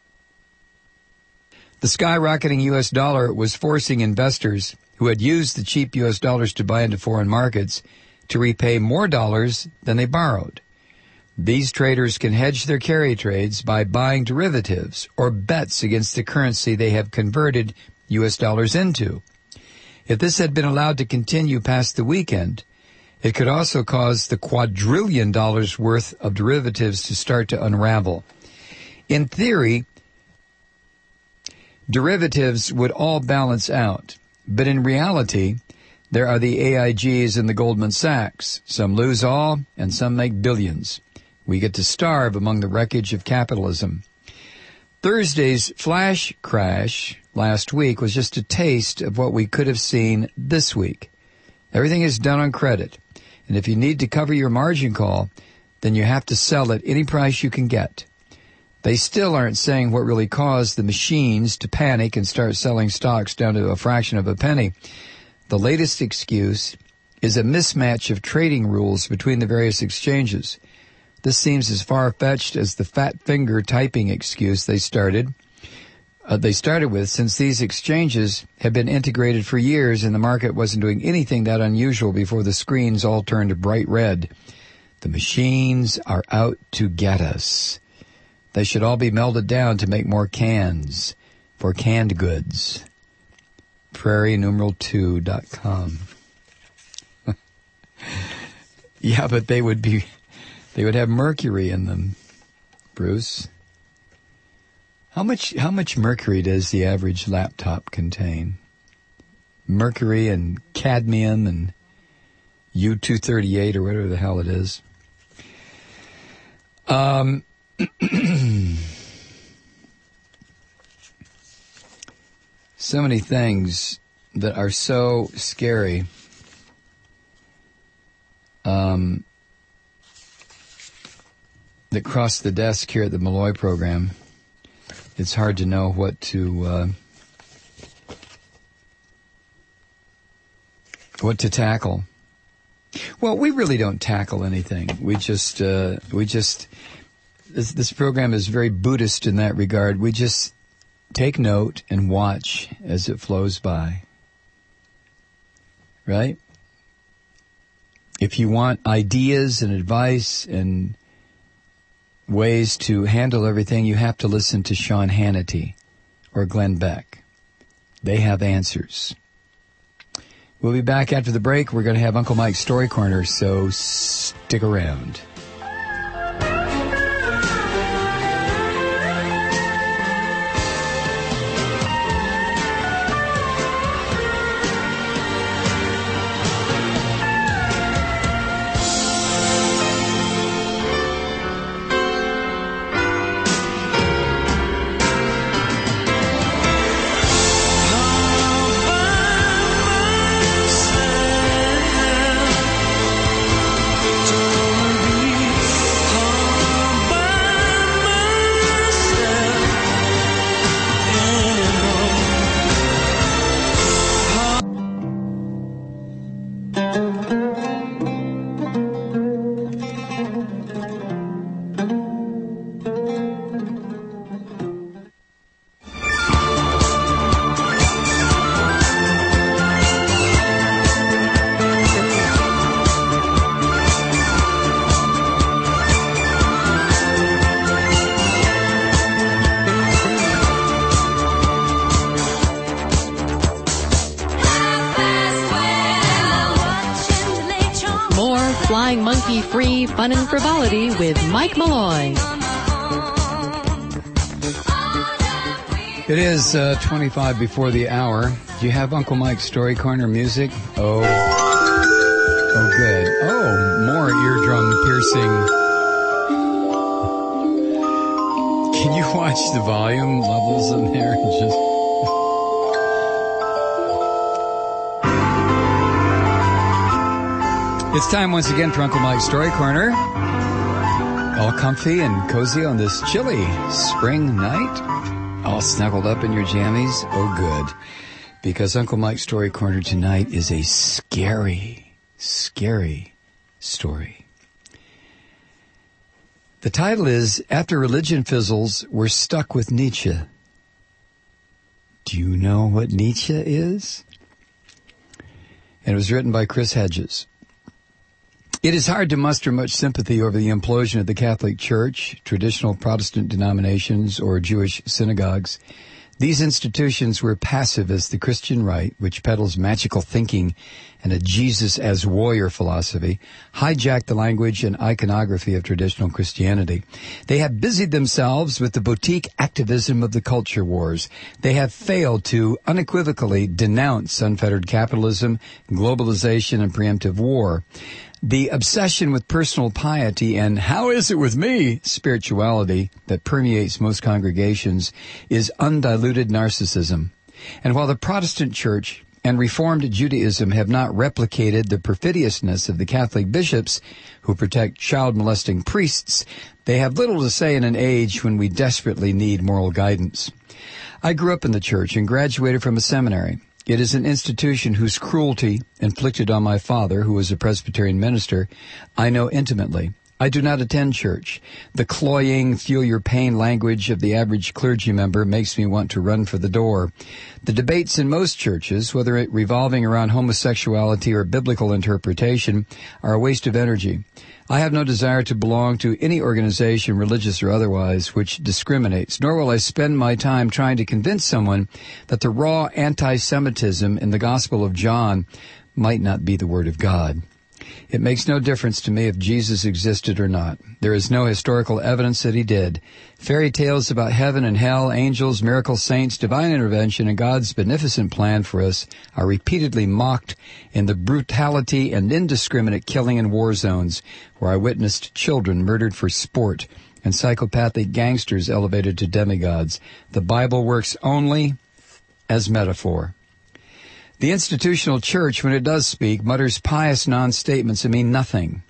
The skyrocketing U.S. dollar was forcing investors who had used the cheap U.S. dollars to buy into foreign markets to repay more dollars than they borrowed. These traders can hedge their carry trades by buying derivatives or bets against the currency they have converted U.S. dollars into. If this had been allowed to continue past the weekend, it could also cause the quadrillion dollars worth of derivatives to start to unravel. In theory, derivatives would all balance out, but in reality, there are the AIGs and the Goldman Sachs. Some lose all, and some make billions. We get to starve among the wreckage of capitalism. Thursday's flash crash last week was just a taste of what we could have seen this week. Everything is done on credit. And if you need to cover your margin call, then you have to sell at any price you can get. They still aren't saying what really caused the machines to panic and start selling stocks down to a fraction of a penny. The latest excuse is a mismatch of trading rules between the various exchanges. This seems as far-fetched as the fat finger typing excuse they started with, since these exchanges have been integrated for years and the market wasn't doing anything that unusual before the screens all turned bright red. The machines are out to get us. They should all be melted down to make more cans for canned goods. PrairieNumeral2.com. Yeah, but they would have mercury in them, Bruce. How much mercury does the average laptop contain? Mercury and cadmium and U-238 or whatever the hell it is. So many things that are so scary. That cross the desk here at the Malloy program. It's hard to know what to tackle. Well, we really don't tackle anything. We just this program is very Buddhist in that regard. We just take note and watch as it flows by. Right? If you want ideas and advice and ways to handle everything, you have to listen to Sean Hannity or Glenn Beck. They have answers. We'll be back after the break. We're going to have Uncle Mike's Story Corner, so stick around. flying monkey-free fun and frivolity with Mike Malloy. It is 25 before the hour. Do you have Uncle Mike's Story Corner music? Oh, good. Oh, more eardrum piercing. Can you watch the volume levels in there? It's time once again for Uncle Mike's Story Corner. All comfy and cozy on this chilly spring night. All snuggled up in your jammies. Oh, good. Because Uncle Mike's Story Corner tonight is a scary, scary story. The title is, After Religion Fizzles, We're Stuck with Nietzsche. Do you know what Nietzsche is? And it was written by Chris Hedges. It is hard to muster much sympathy over the implosion of the Catholic Church, traditional Protestant denominations, or Jewish synagogues. These institutions were passive as the Christian right, which peddles magical thinking and a Jesus as warrior philosophy, hijacked the language and iconography of traditional Christianity. They have busied themselves with the boutique activism of the culture wars. They have failed to unequivocally denounce unfettered capitalism, globalization, and preemptive war. The obsession with personal piety and how is it with me spirituality that permeates most congregations is undiluted narcissism. And while the Protestant Church and Reformed Judaism have not replicated the perfidiousness of the Catholic bishops who protect child-molesting priests, they have little to say in an age when we desperately need moral guidance. I grew up in the church and graduated from a seminary. It is an institution whose cruelty, inflicted on my father, who was a Presbyterian minister, I know intimately. I do not attend church. The cloying, feel-your-pain language of the average clergy member makes me want to run for the door. The debates in most churches, whether revolving around homosexuality or biblical interpretation, are a waste of energy. I have no desire to belong to any organization, religious or otherwise, which discriminates, nor will I spend my time trying to convince someone that the raw anti-Semitism in the Gospel of John might not be the Word of God. It makes no difference to me if Jesus existed or not. There is no historical evidence that he did. Fairy tales about heaven and hell, angels, miracle saints, divine intervention, and God's beneficent plan for us are repeatedly mocked in the brutality and indiscriminate killing in war zones, where I witnessed children murdered for sport and psychopathic gangsters elevated to demigods. The Bible works only as metaphor. The institutional church, when it does speak, mutters pious non-statements that mean nothing.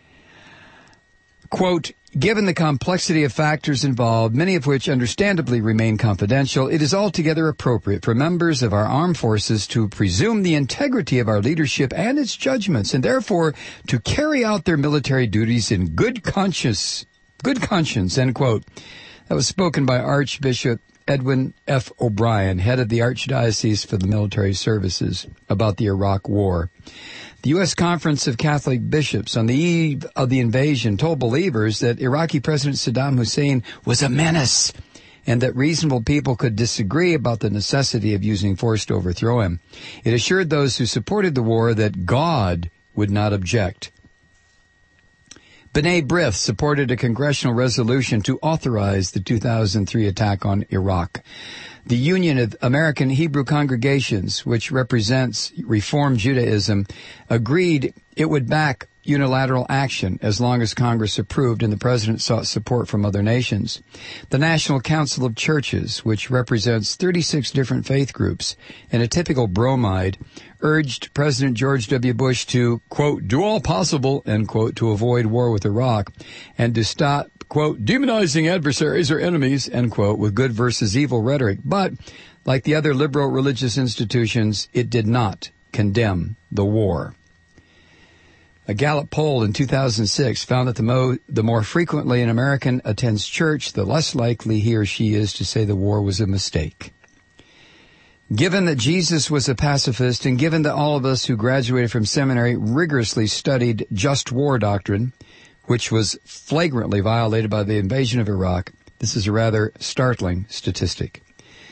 Quote, given the complexity of factors involved, many of which understandably remain confidential, it is altogether appropriate for members of our armed forces to presume the integrity of our leadership and its judgments, and therefore to carry out their military duties in good conscience, end quote. That was spoken by Archbishop Edwin F. O'Brien, head of the Archdiocese for the Military Services, about the Iraq War. The U.S. Conference of Catholic Bishops on the eve of the invasion told believers that Iraqi President Saddam Hussein was a menace and that reasonable people could disagree about the necessity of using force to overthrow him. It assured those who supported the war that God would not object. B'nai B'rith supported a congressional resolution to authorize the 2003 attack on Iraq. The Union of American Hebrew Congregations, which represents Reform Judaism, agreed it would back unilateral action as long as Congress approved and the President sought support from other nations. The National Council of Churches, which represents 36 different faith groups, in a typical bromide, urged President George W. Bush to, quote, do all possible, end quote, to avoid war with Iraq and to stop, quote, demonizing adversaries or enemies, end quote, with good versus evil rhetoric. But, like the other liberal religious institutions, it did not condemn the war. A Gallup poll in 2006 found that the more frequently an American attends church, the less likely he or she is to say the war was a mistake. Given that Jesus was a pacifist, and given that all of us who graduated from seminary rigorously studied just war doctrine, which was flagrantly violated by the invasion of Iraq, this is a rather startling statistic.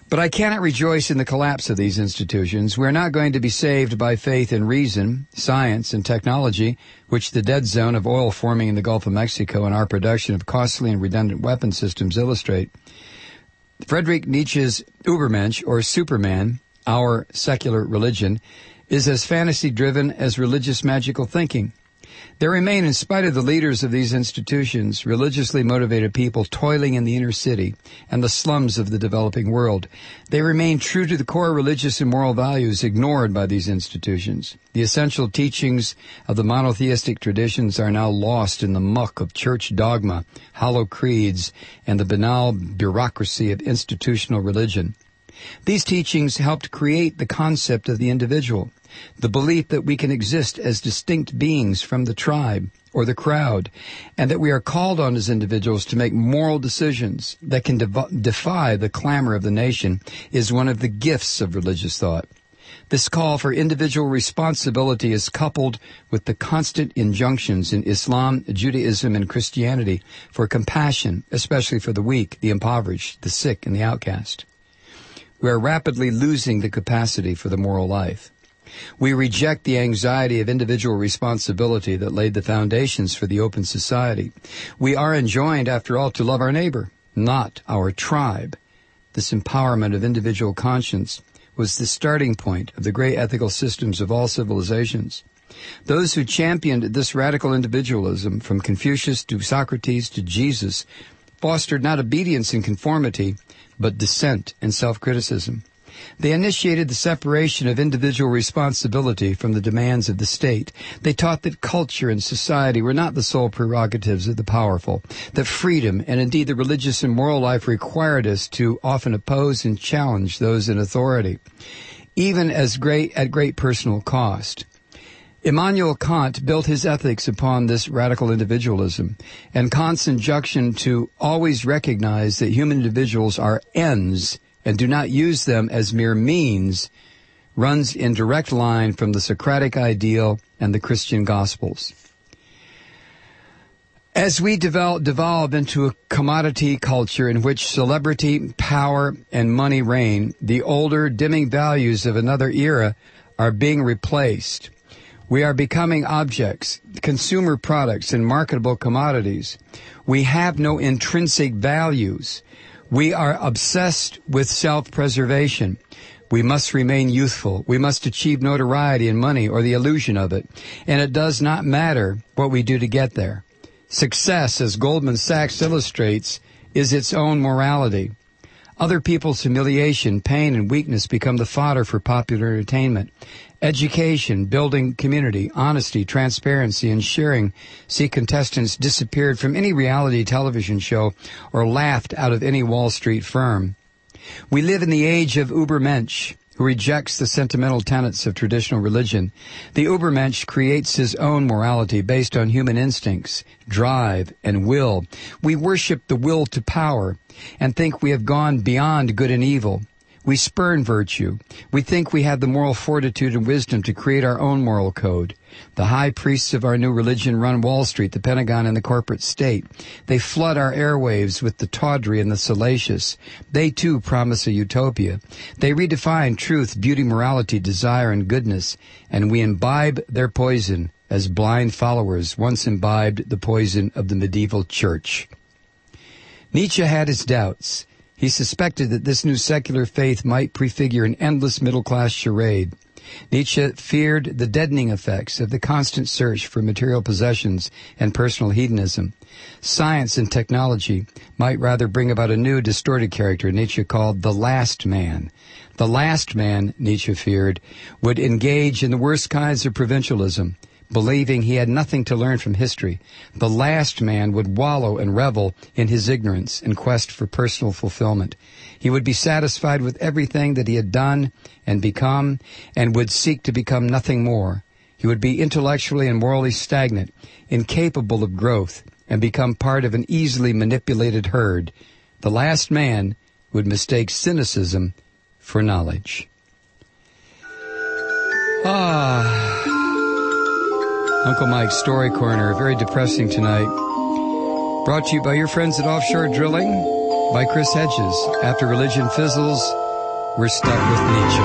But I cannot rejoice in the collapse of these institutions. We are not going to be saved by faith in reason, science, and technology, which the dead zone of oil forming in the Gulf of Mexico and our production of costly and redundant weapon systems illustrate. Friedrich Nietzsche's Übermensch, or Superman, our secular religion, is as fantasy-driven as religious magical thinking. There remain, in spite of the leaders of these institutions, religiously motivated people toiling in the inner city and the slums of the developing world. They remain true to the core religious and moral values ignored by these institutions. The essential teachings of the monotheistic traditions are now lost in the muck of church dogma, hollow creeds, and the banal bureaucracy of institutional religion. These teachings helped create the concept of the individual, the belief that we can exist as distinct beings from the tribe or the crowd, and that we are called on as individuals to make moral decisions that can defy the clamor of the nation is one of the gifts of religious thought. This call for individual responsibility is coupled with the constant injunctions in Islam, Judaism, and Christianity for compassion, especially for the weak, the impoverished, the sick, and the outcast. We are rapidly losing the capacity for the moral life. We reject the anxiety of individual responsibility that laid the foundations for the open society. We are enjoined, after all, to love our neighbor, not our tribe. This empowerment of individual conscience was the starting point of the great ethical systems of all civilizations. Those who championed this radical individualism, from Confucius to Socrates to Jesus, fostered not obedience and conformity, but dissent and self-criticism. They initiated the separation of individual responsibility from the demands of the state. They taught that culture and society were not the sole prerogatives of the powerful, that freedom and indeed the religious and moral life required us to often oppose and challenge those in authority, even at great personal cost. Immanuel Kant built his ethics upon this radical individualism, and Kant's injunction to always recognize that human individuals are ends and do not use them as mere means runs in direct line from the Socratic ideal and the Christian Gospels. As we devolve into a commodity culture in which celebrity, power, and money reign, the older, dimming values of another era are being replaced. We are becoming objects, consumer products, and marketable commodities. We have no intrinsic values. We are obsessed with self-preservation. We must remain youthful. We must achieve notoriety and money or the illusion of it. And it does not matter what we do to get there. Success, as Goldman Sachs illustrates, is its own morality. Other people's humiliation, pain, and weakness become the fodder for popular entertainment. Education, building community, honesty, transparency, and sharing see contestants disappeared from any reality television show or laughed out of any Wall Street firm. We live in the age of Übermensch, who rejects the sentimental tenets of traditional religion. The Übermensch creates his own morality based on human instincts, drive, and will. We worship the will to power and think we have gone beyond good and evil. We spurn virtue. We think we have the moral fortitude and wisdom to create our own moral code. The high priests of our new religion run Wall Street, the Pentagon, and the corporate state. They flood our airwaves with the tawdry and the salacious. They, too, promise a utopia. They redefine truth, beauty, morality, desire, and goodness, and we imbibe their poison as blind followers once imbibed the poison of the medieval church. Nietzsche had his doubts. He suspected that this new secular faith might prefigure an endless middle-class charade. Nietzsche feared the deadening effects of the constant search for material possessions and personal hedonism. Science and technology might rather bring about a new, distorted character Nietzsche called the last man. The last man, Nietzsche feared, would engage in the worst kinds of provincialism, believing he had nothing to learn from history. The last man would wallow and revel in his ignorance and quest for personal fulfillment. He would be satisfied with everything that he had done and become, and would seek to become nothing more. He would be intellectually and morally stagnant, incapable of growth, and become part of an easily manipulated herd. The last man would mistake cynicism for knowledge. Uncle Mike's Story Corner, very depressing tonight. Brought to you by your friends at Offshore Drilling, by Chris Hedges. After religion fizzles, We're stuck with Nietzsche.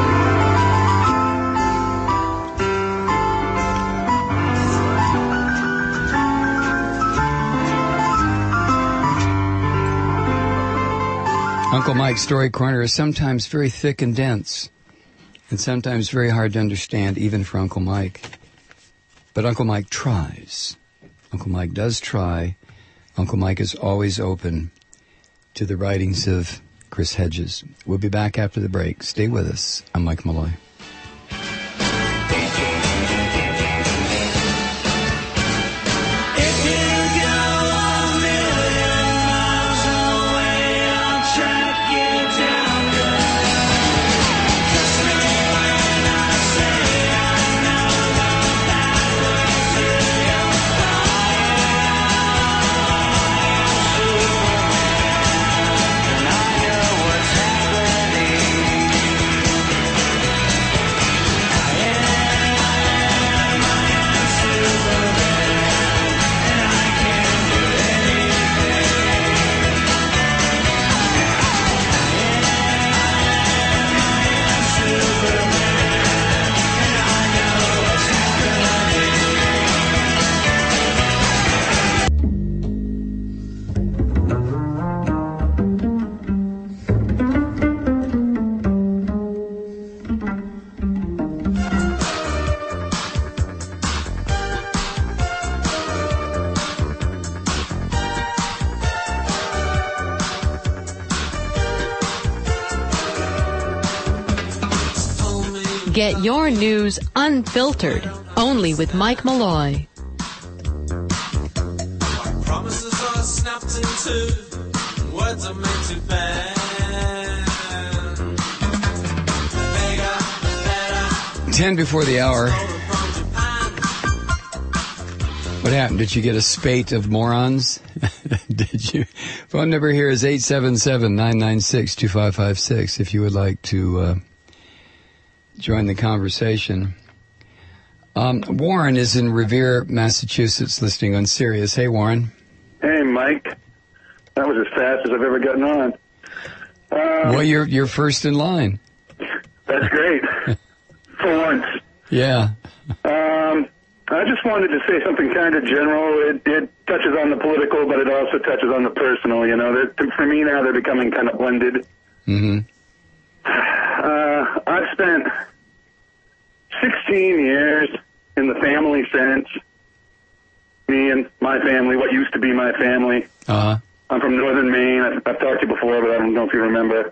Uncle Mike's Story Corner is sometimes very thick and dense, and sometimes very hard to understand, even for Uncle Mike. But Uncle Mike tries. Uncle Mike does try. Uncle Mike is always open to the writings of Chris Hedges. We'll be back after the break. Stay with us. I'm Mike Malloy. Get your news unfiltered, only with Mike Malloy. Promises are snapped in two, words are meant to bend. 10 before the hour. What happened? Did you get a spate of morons? Did you? Phone number here is 877-996-2556 if you would like to join the conversation. Warren is in Revere, Massachusetts, listening on Sirius. Hey, Warren. Hey, Mike. That was as fast as I've ever gotten on. Well, you're first in line. That's great. For once. Yeah. I just wanted to say something kind of general. It touches on the political, but it also touches on the personal. You know, for me now, they're becoming kind of blended. Mm-hmm. I've spent 16 years in the family sense. Me and my family, what used to be my family. Uh-huh. I'm from northern Maine. I've talked to you before, but I don't know if you remember.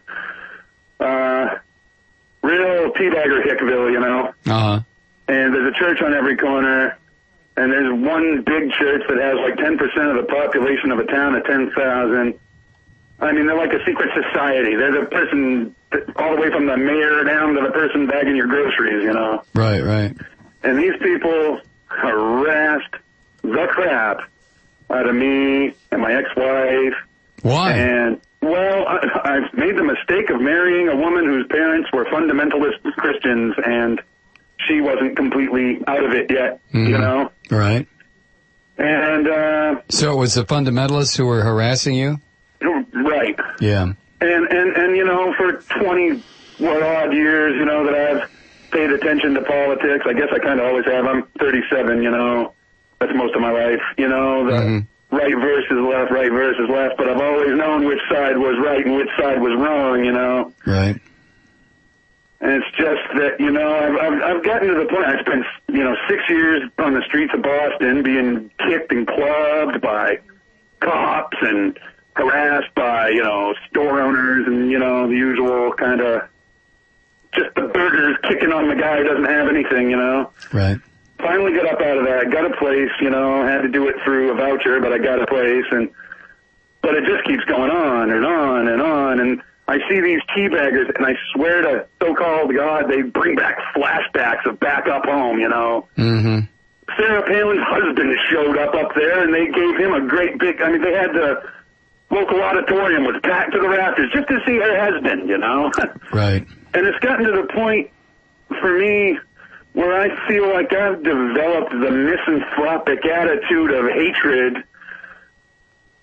Real teabagger Hickville, you know. Uh-huh. And there's a church on every corner, and there's one big church that has like 10% of the population of a town of 10,000. I mean, they're like a secret society. They're the person, all the way from the mayor down to the person bagging your groceries, you know. Right, right. And these people harassed the crap out of me and my ex-wife. Why? And, well, I've made the mistake of marrying a woman whose parents were fundamentalist Christians, and she wasn't completely out of it yet, you know? Right. And, so it was the fundamentalists who were harassing you? Right. Yeah. And you know, for 20 odd years, you know, that I've paid attention to politics, I guess I kind of always have. I'm 37, you know. That's most of my life, you know. The right versus left, right versus left, but I've always known which side was right and which side was wrong, you know. Right. And it's just that, you know, I've gotten to the point, I spent, you know, 6 years on the streets of Boston being kicked and clubbed by cops and harassed by, you know, store owners and, you know, the usual kind of just the burgers kicking on the guy who doesn't have anything, you know. Right. Finally got up out of that, got a place, you know, had to do it through a voucher, but I got a place, but it just keeps going on and on and on, and I see these teabaggers, and I swear to so-called God, they bring back flashbacks of back up home, you know. Mm-hmm. Sarah Palin's husband showed up there, and they gave him a great big, I mean, they had the local auditorium was packed to the rafters just to see her husband, you know. Right. And it's gotten to the point, for me, where I feel like I've developed the misanthropic attitude of hatred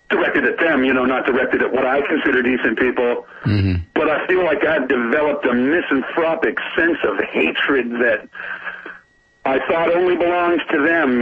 directed at them, not directed at what I consider decent people. Mm-hmm. But I feel like I've developed a misanthropic sense of hatred that I thought only belongs to them,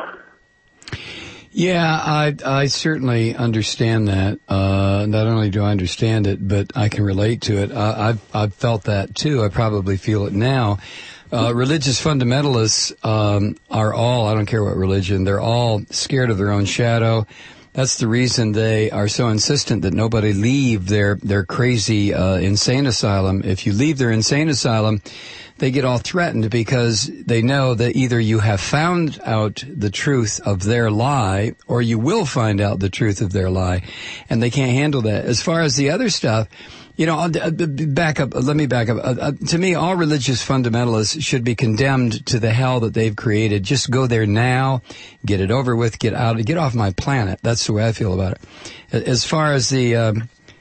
Yeah, I certainly understand that. Not only do I understand it, but I can relate to it. I've felt that too. I probably feel it now. Religious fundamentalists are all, I don't care what religion, they're all scared of their own shadow. That's the reason they are so insistent that nobody leave their crazy insane asylum. If you leave their insane asylum, they get all threatened because they know that either you have found out the truth of their lie or you will find out the truth of their lie. And they can't handle that. As far as the other stuff, let me back up. To me, all religious fundamentalists should be condemned to the hell that they've created. Just go there now, get it over with, get off my planet. That's the way I feel about it. As far as the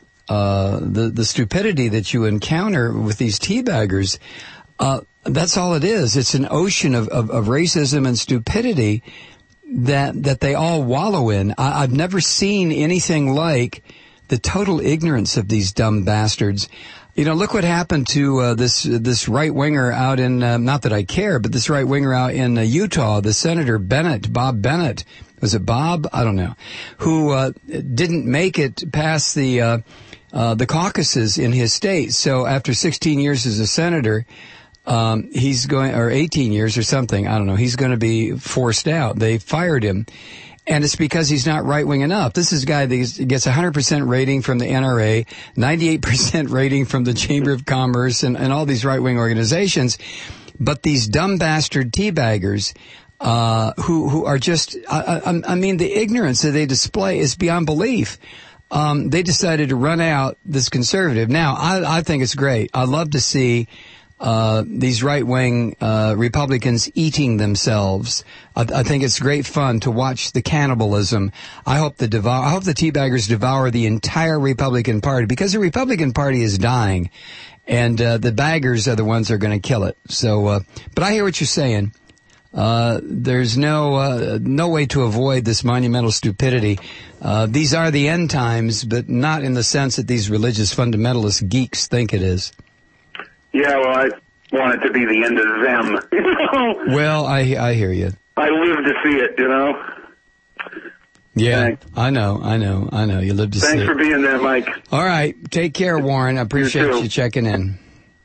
stupidity that you encounter with these teabaggers, that's all it is. It's an ocean of racism and stupidity that they all wallow in. I've never seen anything like the total ignorance of these dumb bastards. Look what happened to this right-winger out in, not that I care, but this right-winger out in Utah, the Senator Bob Bennett. Was it Bob? I don't know. Who didn't make it past the caucuses in his state. So after 16 years as a senator, he's going, or 18 years or something, I don't know, he's going to be forced out. They fired him. And it's because he's not right-wing enough. This is a guy that gets 100% rating from the NRA, 98% rating from the Chamber of Commerce and all these right-wing organizations. But these dumb bastard teabaggers, who are just, I mean, the ignorance that they display is beyond belief. They decided to run out this conservative. Now, I think it's great. I love to see these right-wing Republicans eating themselves. I think it's great fun to watch the cannibalism. I hope the teabaggers devour the entire Republican Party, because the Republican Party is dying, and the baggers are the ones that are going to kill it. So, but I hear what you're saying. There's no way to avoid this monumental stupidity. These are the end times, but not in the sense that these religious fundamentalist geeks think it is. Yeah, well, I want it to be the end of them. Well, I hear you. I live to see it, Yeah, Thanks. I know. You live to see it. Thanks for being there, Mike. All right. Take care, Warren. I appreciate you checking in.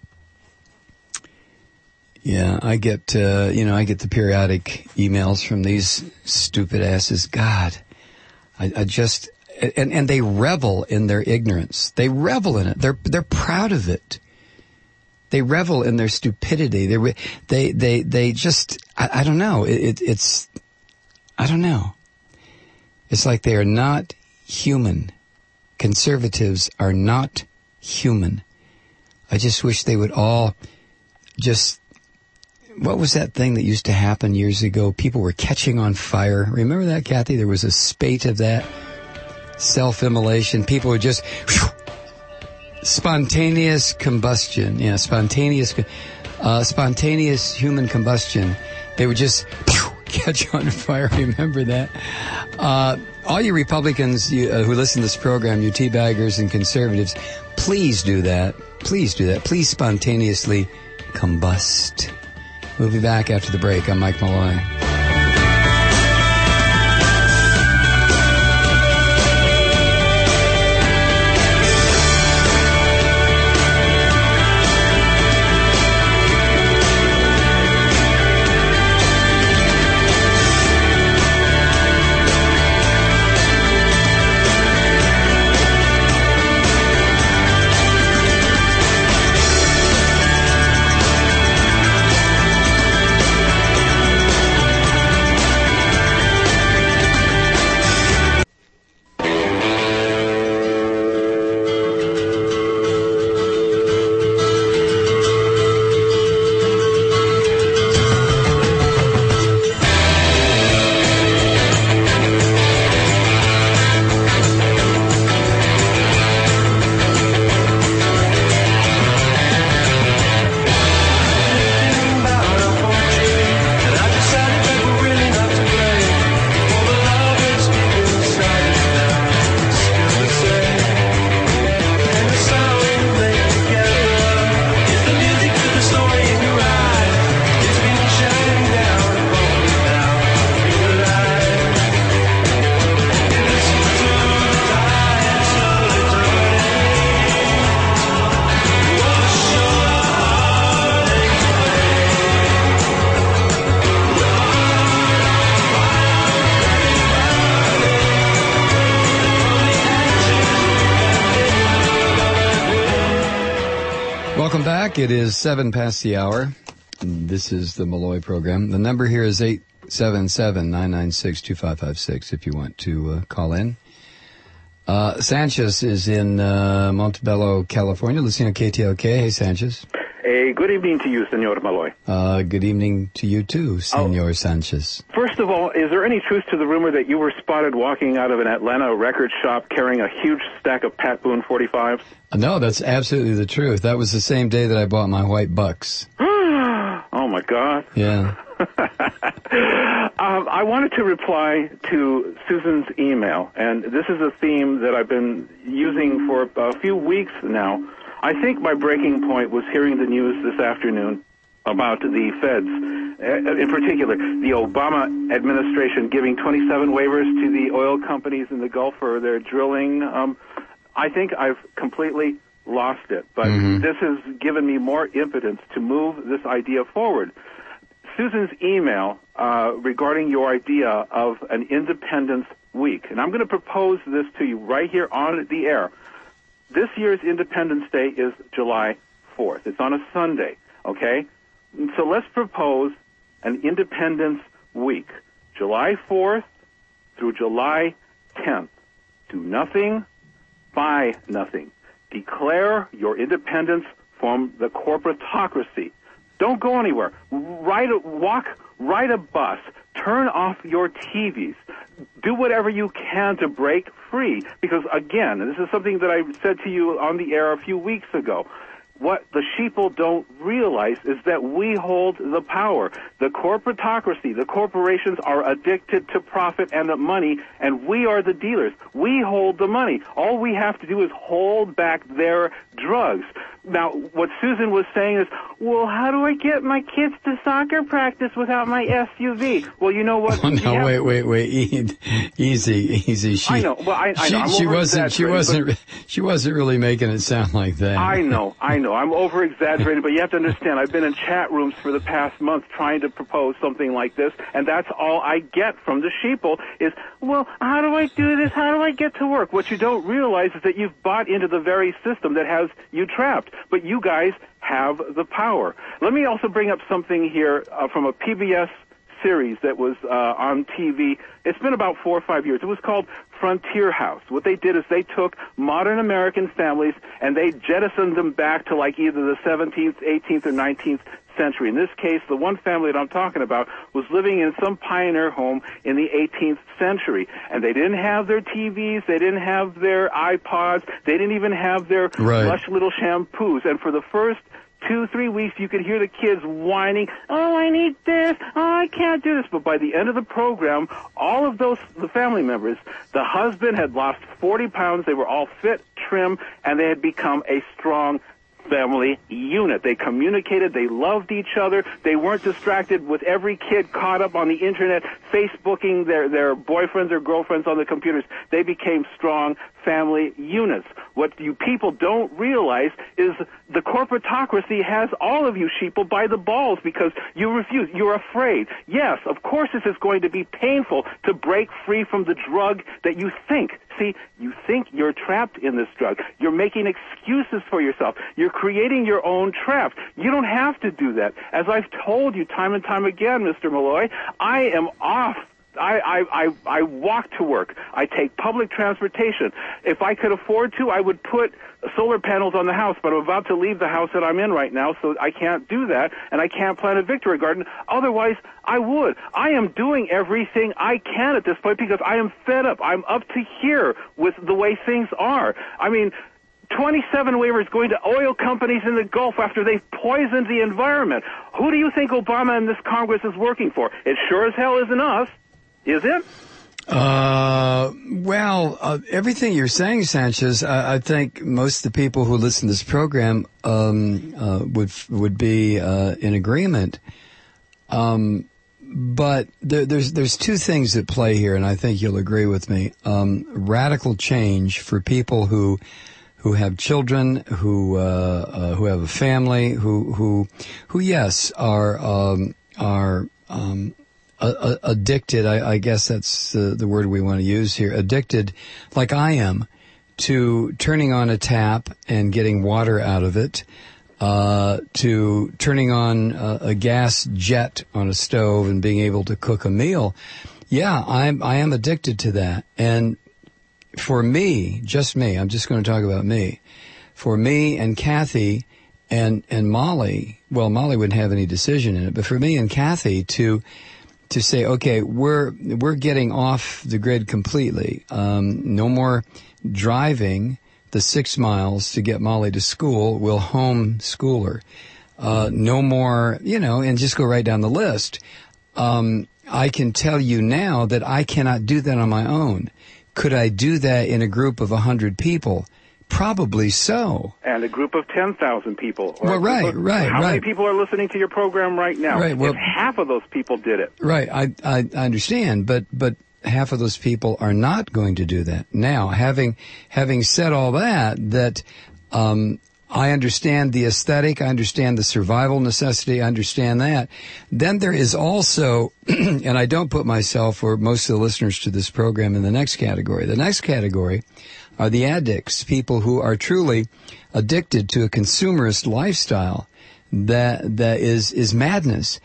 Yeah, I get the periodic emails from these stupid asses. God, I just, and they revel in their ignorance. They revel in it. They're proud of it. They revel in their stupidity. They just, I don't know. It's, I don't know. It's like they are not human. Conservatives are not human. I just wish they would all just, what was that thing that used to happen years ago? People were catching on fire. Remember that, Kathy? There was a spate of that. Self-immolation. People would just, spontaneous combustion. Yeah, spontaneous human combustion. They would just catch on fire. Remember that? All you Republicans who listen to this program, you teabaggers and conservatives, please do that. Please do that. Please spontaneously combust. We'll be back after the break. I'm Mike Malloy. It is 7 past the hour. This is the Malloy program. The number here is 877-996-2556 if you want to call in. Sanchez is in Montebello, California, listening to KTLK. Hey, Sanchez. Hey, good evening to you, Senor Malloy. Good evening to you too, Senor Sanchez. First of all, is there any truth to the rumor that you were spotted walking out of an Atlanta record shop carrying a huge stack of Pat Boone 45s? No, that's absolutely the truth. That was the same day that I bought my white bucks. Oh, my God. Yeah. I wanted to reply to Susan's email, and this is a theme that I've been using for a few weeks now. I think my breaking point was hearing the news this afternoon about the feds, in particular, the Obama administration giving 27 waivers to the oil companies in the Gulf for their drilling. I think I've completely lost it, but this has given me more impotence to move this idea forward. Susan's email regarding your idea of an Independence Week, and I'm going to propose this to you right here on the air. This year's Independence Day is July 4th. It's on a Sunday, okay? So let's propose an Independence Week, July 4th through July 10th. Do nothing, buy nothing. Declare your independence from the corporatocracy. Don't go anywhere. Ride a bus. Turn off your TVs. Do whatever you can to break free. Because, again, this is something that I said to you on the air a few weeks ago. What the sheeple don't realize is that we hold the power. The corporatocracy, the corporations are addicted to profit and money, and we are the dealers. We hold the money. All we have to do is hold back their drugs. Now, what Susan was saying is, well, how do I get my kids to soccer practice without my SUV? Well, you know what? Oh, no, wait. Easy. I know. Well, I know. She wasn't really making it sound like that. I know. I'm over-exaggerating, but you have to understand, I've been in chat rooms for the past month trying to propose something like this, and that's all I get from the sheeple is, well, how do I do this? How do I get to work? What you don't realize is that you've bought into the very system that has you trapped. But you guys have the power. Let me also bring up something here from a PBS series that was on TV. It's been about 4 or 5 years. It was called Frontier House. What they did is they took modern American families and they jettisoned them back to like either the 17th, 18th, or 19th century. In this case, the one family that I'm talking about was living in some pioneer home in the 18th century. And they didn't have their TVs, they didn't have their iPods, they didn't even have their lush little shampoos. And for the first 2-3 weeks, you could hear the kids whining, oh, I need this, oh, I can't do this. But by the end of the program, all of the family members, the husband had lost 40 pounds, they were all fit, trim, and they had become a strong family unit. They communicated, they loved each other, they weren't distracted with every kid caught up on the internet, Facebooking their boyfriends or girlfriends on the computers. They became strong family units. What you people don't realize is the corporatocracy has all of you sheeple by the balls because you refuse. You're afraid. Yes, of course this is going to be painful to break free from the drug that you think. See, you think you're trapped in this drug. You're making excuses for yourself. You're creating your own trap. You don't have to do that. As I've told you time and time again, Mr. Malloy, I am off. I walk to work. I take public transportation. If I could afford to, I would put solar panels on the house, but I'm about to leave the house that I'm in right now, so I can't do that, and I can't plant a victory garden. Otherwise, I would. I am doing everything I can at this point because I am fed up. I'm up to here with the way things are. I mean, 27 waivers going to oil companies in the Gulf after they've poisoned the environment. Who do you think Obama and this Congress is working for? It sure as hell isn't us. Is it? Everything you're saying, Sanchez, I think most of the people who listen to this program would be in agreement. But there's two things at play here, and I think you'll agree with me. Radical change for people who have children, who have a family, who yes are addicted. I guess that's the word we want to use here. Addicted, like I am, to turning on a tap and getting water out of it, to turning on a gas jet on a stove and being able to cook a meal. Yeah, I am addicted to that. And for me, just me, I'm just going to talk about me. For me and Kathy and Molly, well, Molly wouldn't have any decision in it, but for me and Kathy to say, okay, we're getting off the grid completely. No more driving the 6 miles to get Molly to school. We'll homeschool her. No more, and just go right down the list. I can tell you now that I cannot do that on my own. Could I do that in a group of 100 people? Probably so. And a group of 10,000 people. Well, right. How many people are listening to your program right now? Right, well, if half of those people did it. Right, I understand, but half of those people are not going to do that. Now, having said all that, I understand the aesthetic, I understand the survival necessity, I understand that. Then there is also, and I don't put myself or most of the listeners to this program in the next category. The next category are the addicts, people who are truly addicted to a consumerist lifestyle that is madness.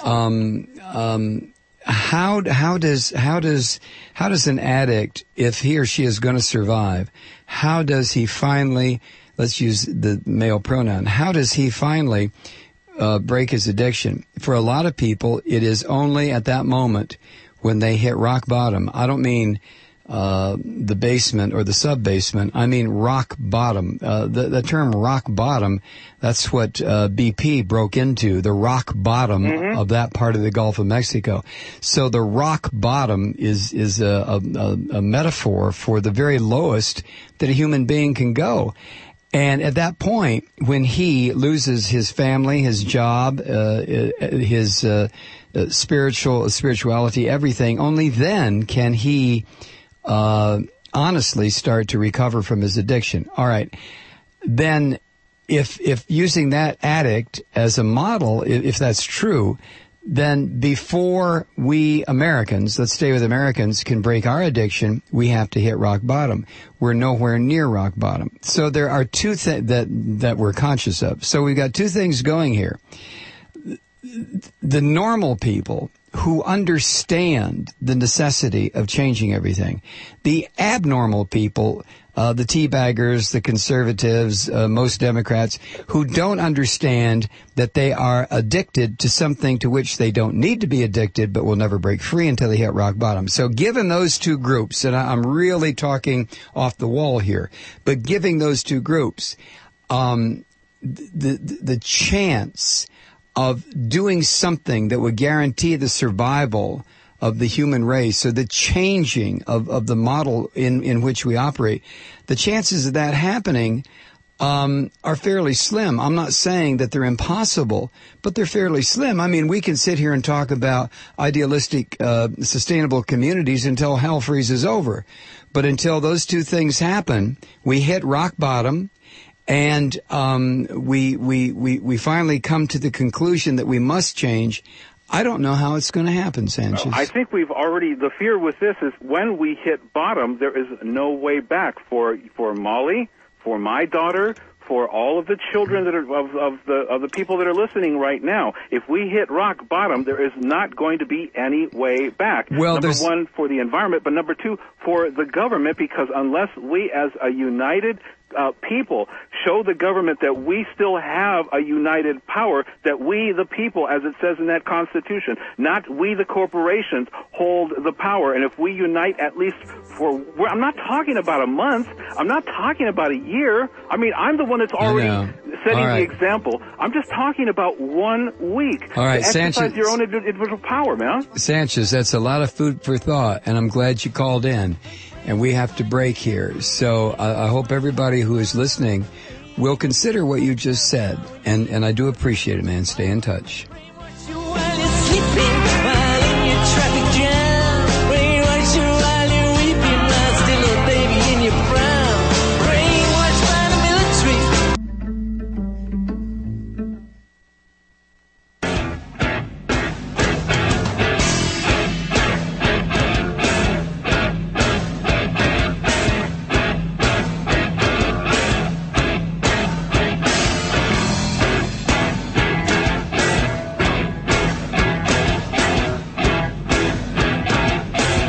How does an addict, if he or she is going to survive, how does he finally, let's use the male pronoun, how does he finally break his addiction? For a lot of people, it is only at that moment when they hit rock bottom. I don't mean the basement or the sub-basement. I mean rock bottom. The term rock bottom, that's what BP broke into, the rock bottom of that part of the Gulf of Mexico. So the rock bottom is a metaphor for the very lowest that a human being can go. And at that point, when he loses his family, his job, his spirituality, everything, only then can he honestly start to recover from his addiction. All right. Then if using that addict as a model, if that's true, then before we Americans, let's stay with Americans, can break our addiction, we have to hit rock bottom. We're nowhere near rock bottom. So there are two things that we're conscious of. So we've got two things going here. The normal people who understand the necessity of changing everything. The abnormal people, the teabaggers, the conservatives, most Democrats, who don't understand that they are addicted to something to which they don't need to be addicted, but will never break free until they hit rock bottom. So given those two groups, and I'm really talking off the wall here, but giving those two groups, the chance of doing something that would guarantee the survival of the human race, so the changing of the model in which we operate, the chances of that happening are fairly slim. I'm not saying that they're impossible, but they're fairly slim. I mean, we can sit here and talk about idealistic, sustainable communities until hell freezes over. But until those two things happen, we hit rock bottom. And we finally come to the conclusion that we must change. I don't know how it's going to happen, Sanchez. I think we've already, the fear with this is when we hit bottom, there is no way back for Molly, for my daughter, for all of the children that are of the people that are listening right now. If we hit rock bottom, there is not going to be any way back. Well, number one, for the environment, but number two, for the government, because unless we as a united people show the government that we still have a united power, that we, the people, as it says in that Constitution, not we, the corporations, hold the power. And if we unite at least for, I'm not talking about a month, I'm not talking about a year. I mean, I'm the one that's already setting the example. I'm just talking about 1 week. All right, to exercise Sanchez, your own individual power, man. Sanchez, that's a lot of food for thought, and I'm glad you called in. And we have to break here. So I hope everybody who is listening will consider what you just said. And I do appreciate it, man. Stay in touch.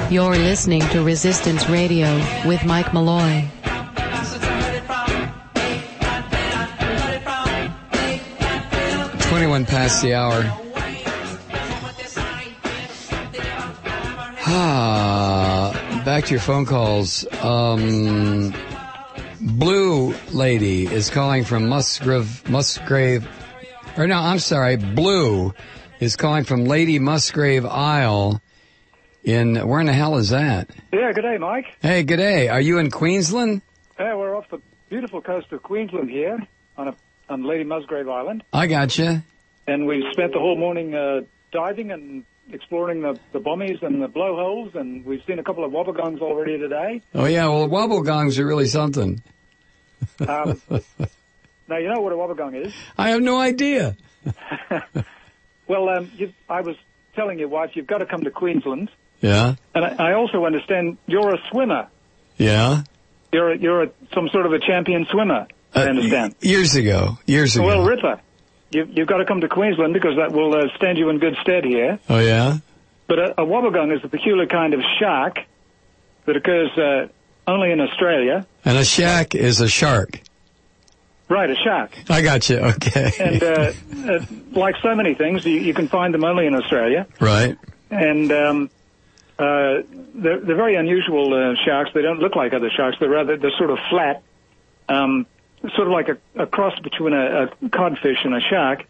You're listening to Resistance Radio with Mike Malloy. 21 past the hour. Back to your phone calls. Blue Lady is calling from Musgrave. Or no, I'm sorry. Blue is calling from Lady Musgrave Isle. Where in the hell is that? Yeah, good day, Mike. Hey, good day. Are you in Queensland? Yeah, we're off the beautiful coast of Queensland here on Lady Musgrave Island. I gotcha. And we've spent the whole morning diving and exploring the bommies and the blowholes, and we've seen a couple of wobbegongs already today. Oh, yeah, well, wobblegongs are really something. Now, you know what a wobbegong is? I have no idea. Well, I was telling your wife you've got to come to Queensland. Yeah. And I also understand you're a swimmer. Yeah. You're some sort of a champion swimmer, I understand. Years ago. Well, Ripper, you've got to come to Queensland because that will stand you in good stead here. Oh, yeah? But a wobbegong is a peculiar kind of shark that occurs only in Australia. And a shack is a shark. Right, a shark. I got you. Okay. And like so many things, you can find them only in Australia. Right. And they're very unusual sharks. They don't look like other sharks. They're sort of flat, sort of like a cross between a codfish and a shark.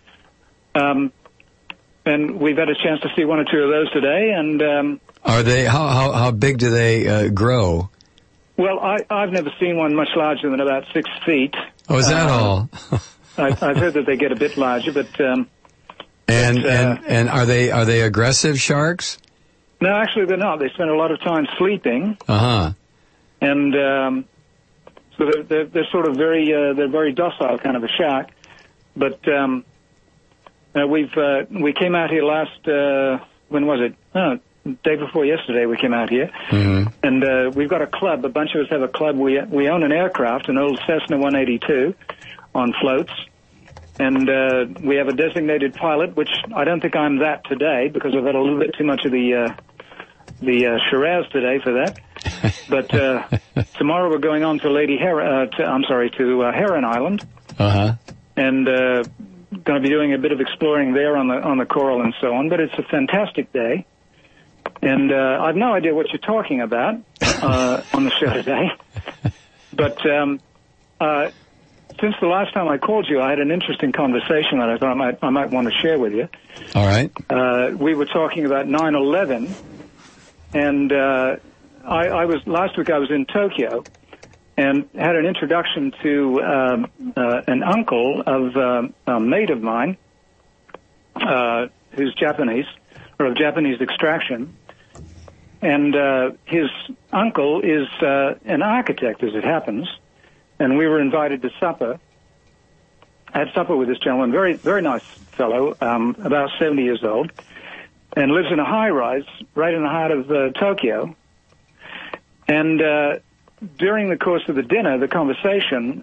And we've had a chance to see one or two of those today. And are they? How big do they grow? Well, I've never seen one much larger than about 6 feet. Oh, is that all? I've heard that they get a bit larger, but and are they aggressive sharks? No, actually they're not. They spend a lot of time sleeping. Uh-huh. And so they're sort of they're very docile kind of a shark. But we came out here last when was it? Day before yesterday we came out here. Mm-hmm. And we've got a club. A bunch of us have a club. We own an aircraft, an old Cessna 182 on floats. And we have a designated pilot, which I don't think I'm that today because I've had a little bit too much of the Shiraz today for that. But tomorrow we're going on to Heron Island. Uh-huh. And going to be doing a bit of exploring there on the coral and so on. But it's a fantastic day. And I've no idea what you're talking about on the show today. But since the last time I called you, I had an interesting conversation that I thought I might want to share with you. All right. We were talking about 9/11, and last week I was in Tokyo and had an introduction to an uncle of a mate of mine who's Japanese, or of Japanese extraction. And his uncle is an architect, as it happens. And we were invited to supper. I had supper with this gentleman, very, very nice fellow, about 70 years old, and lives in a high-rise right in the heart of Tokyo. And during the course of the dinner, the conversation,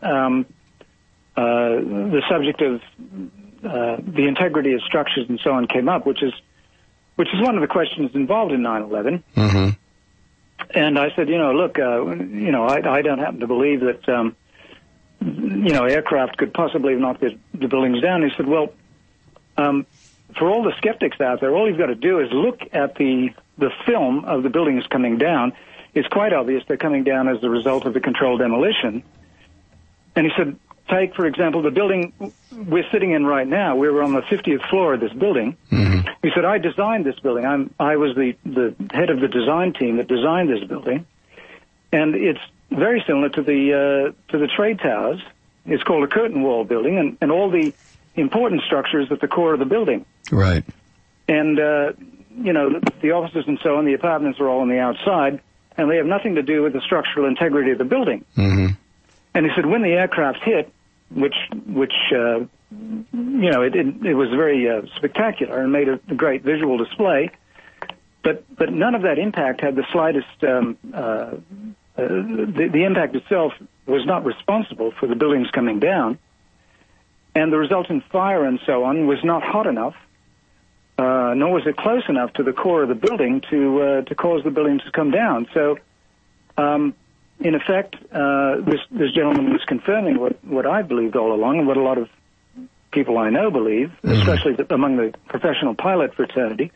the subject of the integrity of structures and so on came up, which is one of the questions involved in 9/11. Mm-hmm. And I said, look, I don't happen to believe that, aircraft could possibly have knocked the buildings down. He said, well, for all the skeptics out there, all you've got to do is look at the film of the buildings coming down. It's quite obvious they're coming down as a result of the controlled demolition. And he said, take, for example, the building we're sitting in right now. We were on the 50th floor of this building. Mm-hmm. He said, I designed this building. I was the head of the design team that designed this building. And it's very similar to the trade towers. It's called a curtain wall building, and all the important structures at the core of the building. Right. And, the offices and so on, the apartments are all on the outside, and they have nothing to do with the structural integrity of the building. Mm-hmm. And he said, when the aircraft hit, which it was very spectacular and made a great visual display, but none of that impact had the slightest, the impact itself was not responsible for the buildings coming down, and the resultant fire and so on was not hot enough, nor was it close enough to the core of the building to cause the building to come down. So, in effect, this gentleman was confirming what I believed all along, and what a lot of people I know believe, especially among the professional pilot fraternity.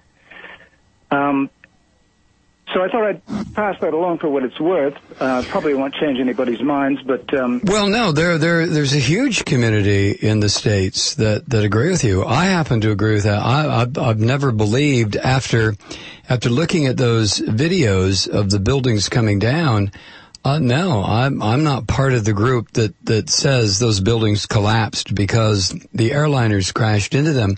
So I thought I'd pass that along for what it's worth. Probably won't change anybody's minds, but well, no, there's a huge community in the States that agree with you. I happen to agree with that. I've never believed after looking at those videos of the buildings coming down. No, I'm not part of the group that says those buildings collapsed because the airliners crashed into them.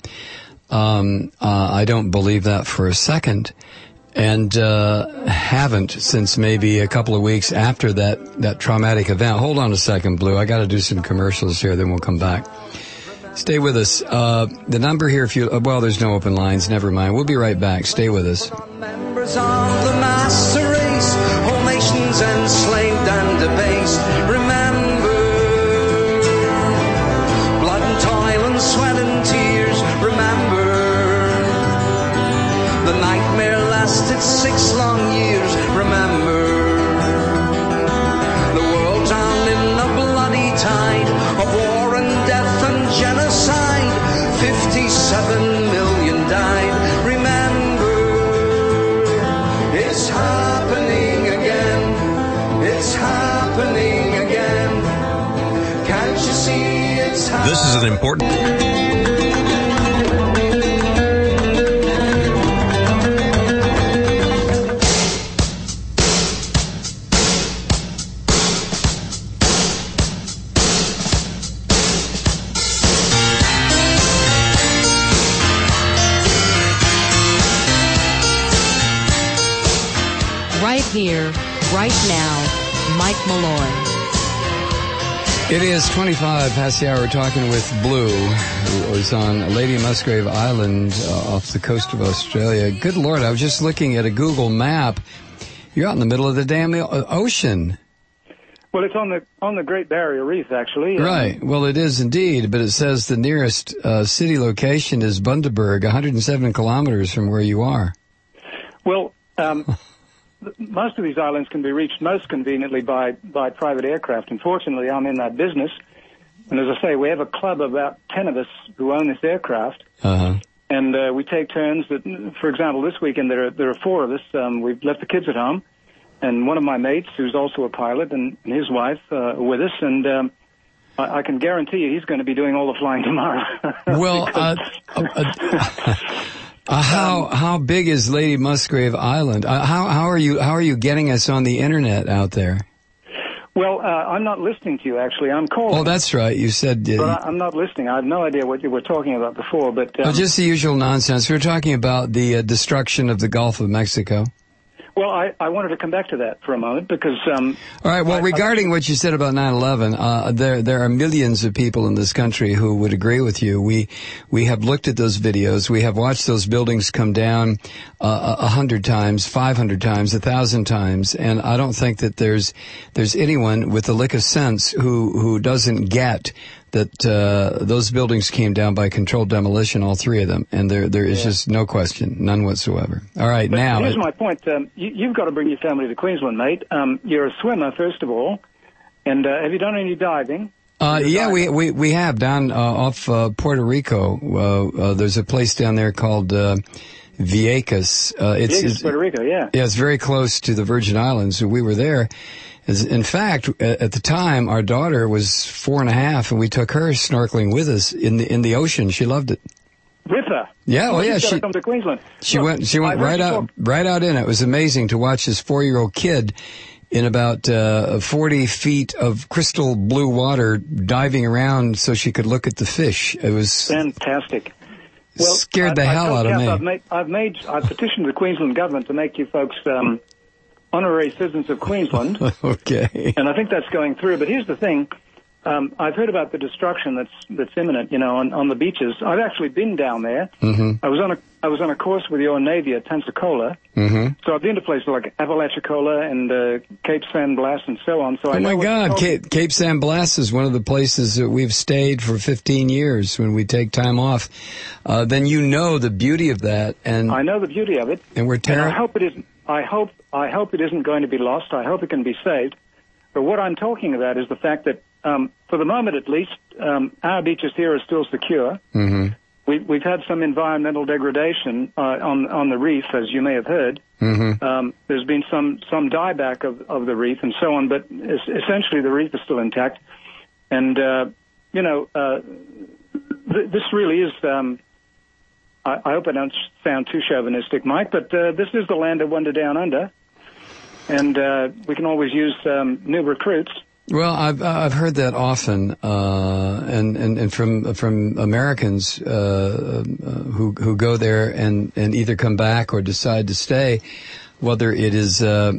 I don't believe that for a second. And haven't since maybe a couple of weeks after that traumatic event. Hold on a second, Blue. I got to do some commercials here, then we'll come back. Stay with us. The number here, there's no open lines. Never mind. We'll be right back. Stay with us. Members of the master race, whole nations enslaved and debased. Remember, blood and toil and sweat and tears. Remember, the nightmare lasted 6 long years. Remember, the world drowned in a bloody tide of war and death and genocide. 57 million died. Remember, it's happening again. It's happening again. Can't you see it's happening? This is an important... Here, right now, Mike Malloy. It is 25 past the hour. We're talking with Blue, who was on Lady Musgrave Island off the coast of Australia. Good Lord, I was just looking at a Google map. You're out in the middle of the damn ocean. Well, it's on the Great Barrier Reef, actually. Right. Well, it is indeed, but it says the nearest city location is Bundaberg, 107 kilometers from where you are. Well, most of these islands can be reached most conveniently by private aircraft. Unfortunately, I'm in that business. And as I say, we have a club of about 10 of us who own this aircraft. Uh-huh. And we take turns. For example, this weekend there are 4 of us. We've left the kids at home. And one of my mates, who's also a pilot, and his wife are with us. And I can guarantee you he's going to be doing all the flying tomorrow. Well, how big is Lady Musgrave Island? How are you getting us on the internet out there? Well, I'm not listening to you, actually. I'm calling. Oh, that's right. You said... but I'm not listening. I have no idea what you were talking about before, but... just the usual nonsense. We're talking about the destruction of the Gulf of Mexico. Well, I wanted to come back to that for a moment because... all right, well, regarding what you said about 9/11, there are millions of people in this country who would agree with you. We have looked at those videos. We have watched those buildings come down 100 times, 500 times, 1,000 times, and I don't think that there's anyone with a lick of sense who doesn't get that those buildings came down by controlled demolition, all 3 of them, and there is just no question, none whatsoever. All right, but now... Here's my point. You've got to bring your family to Queensland, mate. You're a swimmer, first of all, and have you done any diving? Yeah, we have, down off Puerto Rico. There's a place down there called Vieques. Vieques, Puerto Rico, yeah. Yeah, it's very close to the Virgin Islands, so we were there. In fact, at the time, our daughter was 4.5, and we took her snorkeling with us in the ocean. She loved it. With her? Yeah, well, yeah. She come to Queensland. She went right out in it. It was amazing to watch this 4-year-old kid in about 40 feet of crystal blue water diving around so she could look at the fish. It was fantastic. Well, scared the hell out of me. I've petitioned the Queensland government to make you folks honorary citizens of Queensland. Okay. And I think that's going through. But here's the thing. I've heard about the destruction that's imminent, on the beaches. I've actually been down there. Mm-hmm. I was on a course with your Navy at Pensacola. Mm-hmm. So I've been to places like Apalachicola and Cape San Blas and so on. So I know my what God, the Cape San Blas is one of the places that we've stayed for 15 years when we take time off. Then you know the beauty of that, and I know the beauty of it. And we're I hope it isn't. I hope it isn't going to be lost. I hope it can be saved. But what I'm talking about is the fact that, for the moment at least, our beaches here are still secure. Mm-hmm. We've had some environmental degradation on the reef, as you may have heard. Mm-hmm. There's been some dieback of the reef and so on, but essentially the reef is still intact. And this really is. I hope I don't sound too chauvinistic, Mike, but this is the land of wonder down under, and we can always use new recruits. Well, I've heard that often, and from Americans who go there and either come back or decide to stay, whether it is the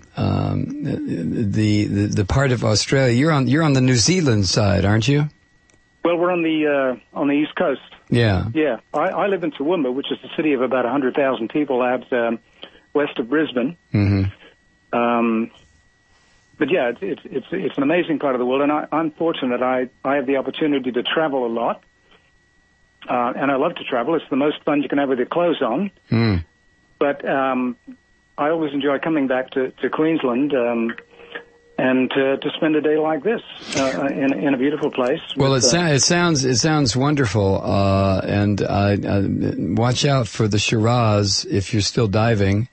part of Australia. You're on the New Zealand side, aren't you? Well, we're on the East Coast. Yeah. Yeah. I live in Toowoomba, which is a city of about 100,000 people out west of Brisbane. Mm-hmm. But yeah, it's an amazing part of the world, and I'm fortunate. I have the opportunity to travel a lot, and I love to travel. It's the most fun you can have with your clothes on. Mm. But I always enjoy coming back to Queensland and to spend a day like this in a beautiful place. Well, it sounds wonderful, and watch out for the Shiraz if you're still diving,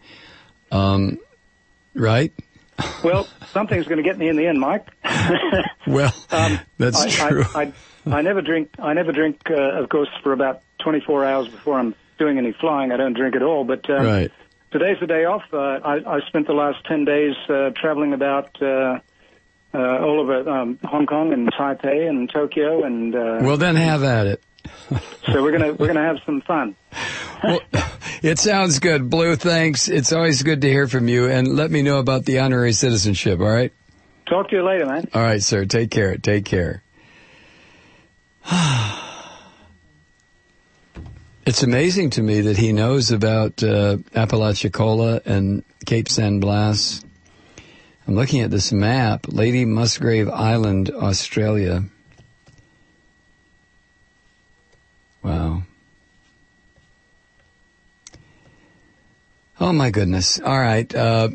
right? Well, something's going to get me in the end, Mike. Well, that's true. I never drink, of course, for about 24 hours before I'm doing any flying. I don't drink at all. But right. Today's the day off. I spent the last 10 days traveling about all over Hong Kong and Taipei and Tokyo. And well, then have at it. So we're gonna have some fun. Well, it sounds good, Blue. Thanks. It's always good to hear from you, and let me know about the honorary citizenship. All right. Talk to you later, man. All right, sir. Take care. Take care. It's amazing to me that he knows about Apalachicola and Cape San Blas. I'm looking at this map, Lady Musgrave Island, Australia. Wow. Oh, my goodness. All right.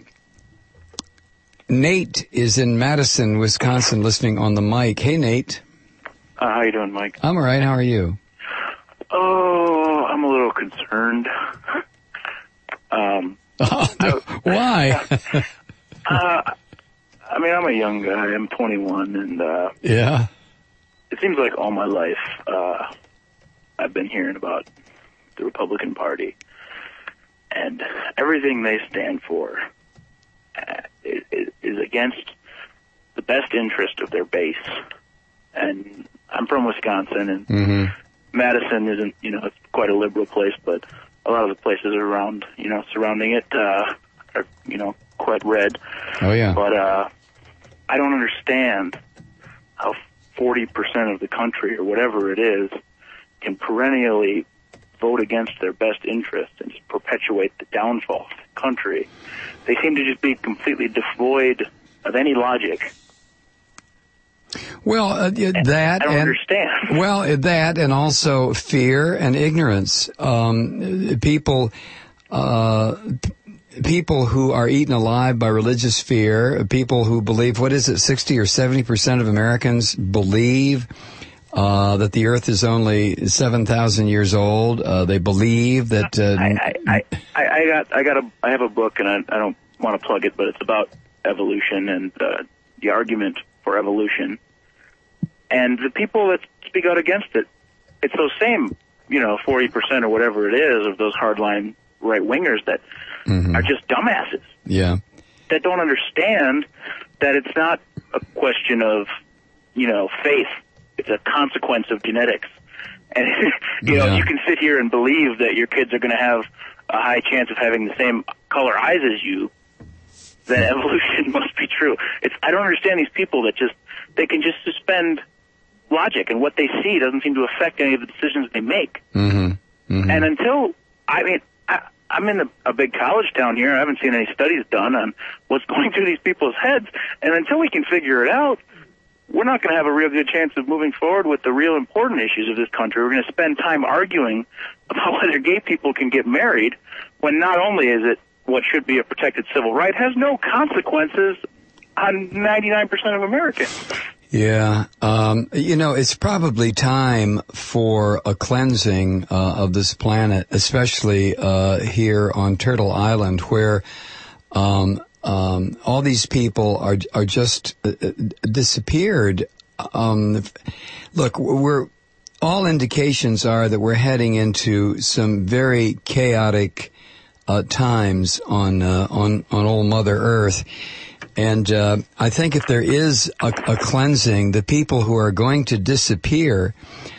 Nate is in Madison, Wisconsin, listening on the mic. Hey, Nate. How you doing, Mike? I'm all right. How are you? Oh, I'm a little concerned. Why? I mean, I'm a young guy. I'm 21, and yeah. It seems like all my life I've been hearing about the Republican Party, and everything they stand for is against the best interest of their base. And I'm from Wisconsin, and mm-hmm. Madison isn't, it's quite a liberal place, but a lot of the places around, surrounding it are, quite red. Oh, yeah. But I don't understand how 40% of the country, or whatever it is, can perennially vote against their best interest and just perpetuate the downfall of the country. They seem to just be completely devoid of any logic. Well, I don't understand. Well, that and also fear and ignorance. People who are eaten alive by religious fear, people who believe, 60 or 70% of Americans believe that the Earth is only 7,000 years old. They believe that. I have a book, and I don't want to plug it, but it's about evolution and the argument for evolution. And the people that speak out against it, it's those same, 40% or whatever it is of those hardline right wingers that mm-hmm. are just dumbasses. Yeah. That don't understand that it's not a question of, faith. It's a consequence of genetics. And, you can sit here and believe that your kids are going to have a high chance of having the same color eyes as you, then evolution must be true. I don't understand these people that they can just suspend logic, and what they see doesn't seem to affect any of the decisions they make. Mm-hmm. Mm-hmm. And until, I'm in a big college town here. I haven't seen any studies done on what's going through these people's heads. And until we can figure it out, we're not going to have a real good chance of moving forward with the real important issues of this country. We're going to spend time arguing about whether gay people can get married, when not only is it what should be a protected civil right, has no consequences on 99% of Americans. Yeah. It's probably time for a cleansing of this planet, especially here on Turtle Island, where all these people are just disappeared. Look, all indications are that we're heading into some very chaotic times on old Mother Earth. And I think if there is a cleansing, the people who are going to disappear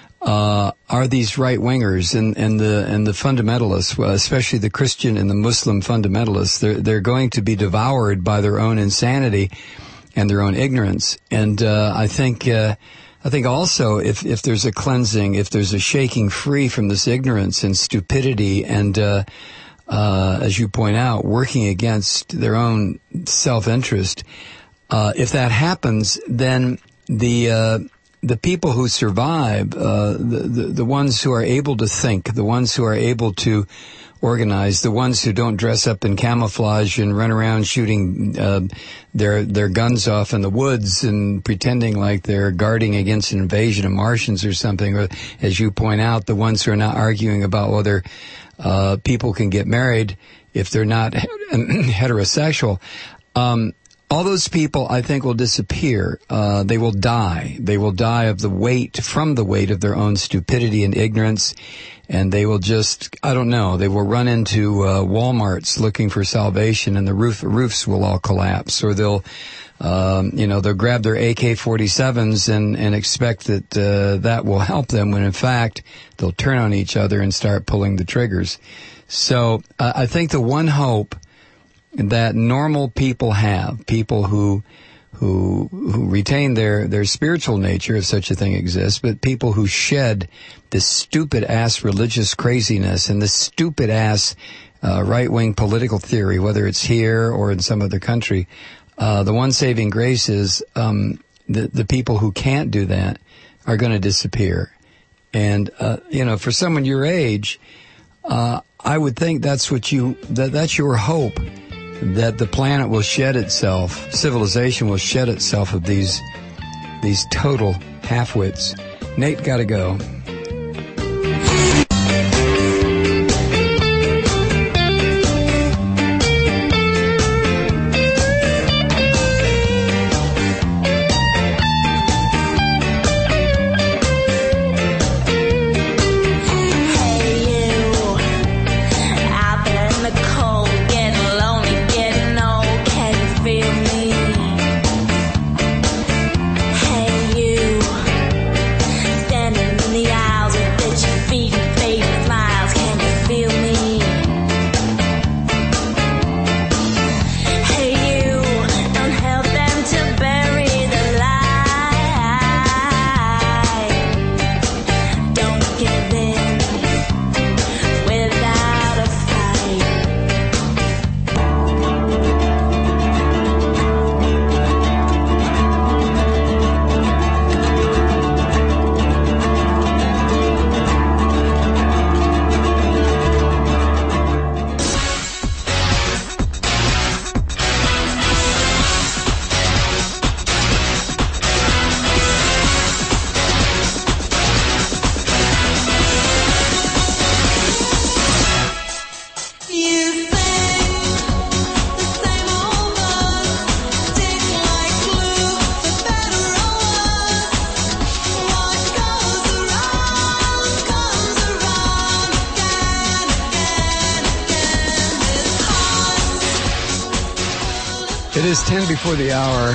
are these right wingers and the fundamentalists, well, especially the Christian and the Muslim fundamentalists. They're going to be devoured by their own insanity and their own ignorance. And I think also if there's a cleansing, if there's a shaking free from this ignorance and stupidity and as you point out, working against their own self-interest. If that happens, then the people who survive, the ones who are able to think, the ones who are able to organize, the ones who don't dress up in camouflage and run around shooting their guns off in the woods and pretending like they're guarding against an invasion of Martians or something, or as you point out, the ones who are not arguing about whether people can get married if they're not heterosexual. All those people, I think, will disappear. They will die. They will die of the weight of their own stupidity and ignorance. And they will just, I don't know, they will run into Walmarts looking for salvation, and the roofs will all collapse. Or they'll grab their AK-47s and expect that that will help them, when in fact they'll turn on each other and start pulling the triggers. So I think the one hope that normal people have, people who retain their spiritual nature, if such a thing exists, but people who shed this stupid-ass religious craziness and this stupid-ass right-wing political theory, whether it's here or in some other country, the one saving grace is the people who can't do that are going to disappear. And, for someone your age, I would think that's your hope, that the planet will shed itself, civilization will shed itself of these total half-wits. Nate, gotta go. It is 10 before the hour.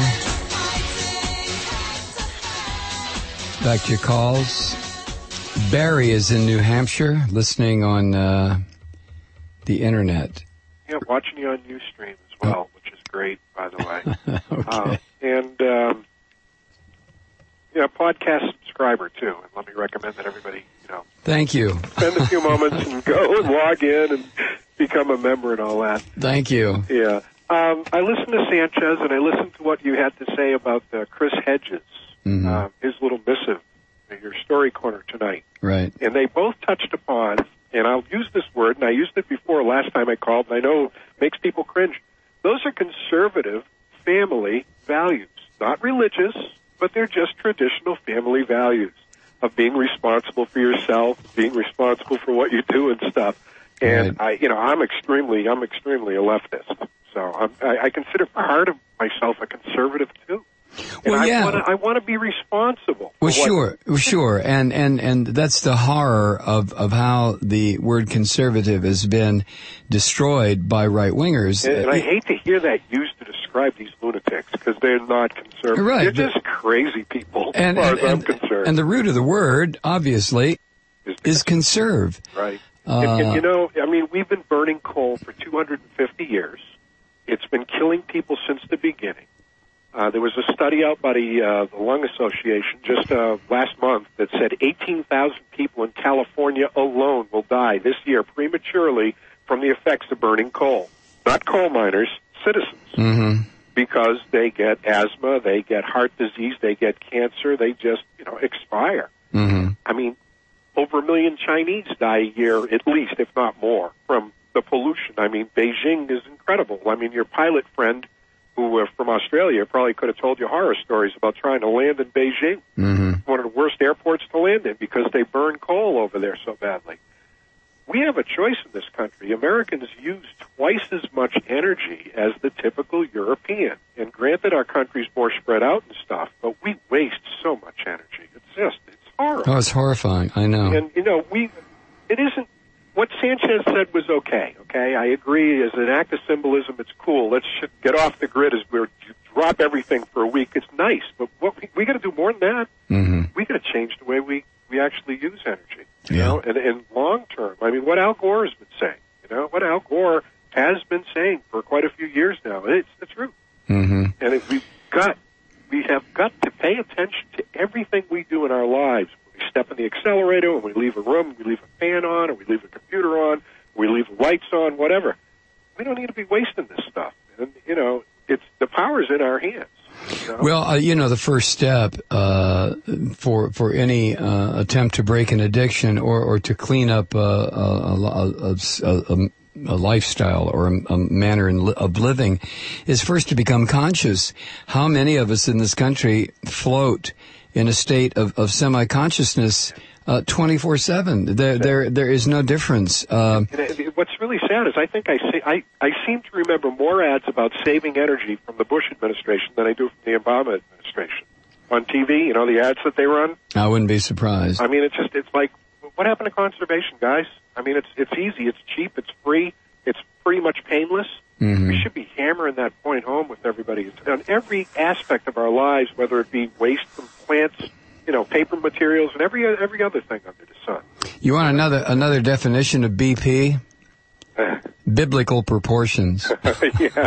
Back to your calls. Barry is in New Hampshire, listening on the internet. Yeah, watching you on Ustream as well, which is great, by the way. Okay. podcast subscriber too, and let me recommend that everybody, Thank you. spend a few moments and go and log in and become a member and all that. Thank you. Yeah. I listened to Sanchez, and I listened to what you had to say about Chris Hedges, his little missive, your story corner tonight. Right. And they both touched upon, and I'll use this word, and I used it before last time I called, and I know it makes people cringe. Those are conservative family values, not religious, but they're just traditional family values of being responsible for yourself, being responsible for what you do and stuff. And Right. I'm extremely a leftist. So I consider part of myself a conservative too. And Well, yeah. I want to be responsible. Well, for sure. And that's the horror of how the word conservative has been destroyed by right-wingers. And I hate to hear that used to describe these lunatics because they're not conservative. Right. They're just crazy people as far as I'm concerned. And the root of the word, obviously, is conserve. Right. And we've been burning coal for 250 years. It's been killing people since the beginning. There was a study out by the Lung Association just last month that said 18,000 people in California alone will die this year prematurely from the effects of burning coal. Not coal miners, citizens. Because they get asthma, they get heart disease, they get cancer, they just, expire. I mean, over 1 million Chinese die a year, at least, if not more, from the pollution. I mean, Beijing is incredible. I mean, your pilot friend who from Australia probably could have told you horror stories about trying to land in Beijing. One of the worst airports to land in because they burn coal over there so badly. We have a choice in this country. Americans use twice as much energy as the typical European. And granted, our country's more spread out and stuff, but we waste so much energy. It's horrible. Oh, it's horrifying. I know. And, it isn't, what Sanchez said was okay. I agree. As an act of symbolism, it's cool. Let's get off the grid as we drop everything for a week. It's nice, but we got to do more than that. We got to change the way we actually use energy. You know, and long term. I mean, what Al Gore has been saying. What Al Gore has been saying for quite a few years now. It's the truth. And we have got to pay attention to everything we do in our lives. We step in the accelerator, when we leave a room, we leave a fan on, or we leave a computer on, we leave lights on, whatever. We don't need to be wasting this stuff. And, it's the power's in our hands. Well, the first step for any attempt to break an addiction or to clean up a lifestyle or a manner of living is first to become conscious. How many of us in this country float in a state of semi-consciousness 24/7? There is no difference. What's really sad is I seem to remember more ads about saving energy from the Bush administration than I do from the Obama administration. On TV, the ads that they run. I wouldn't be surprised. I mean, it's like, what happened to conservation, guys? I mean, it's easy, it's cheap, it's free, it's pretty much painless. We should be hammering that point home with everybody. It's on every aspect of our lives, whether it be waste from plants, paper materials, and every other thing under the sun. You want another definition of BP? Biblical proportions. Yeah.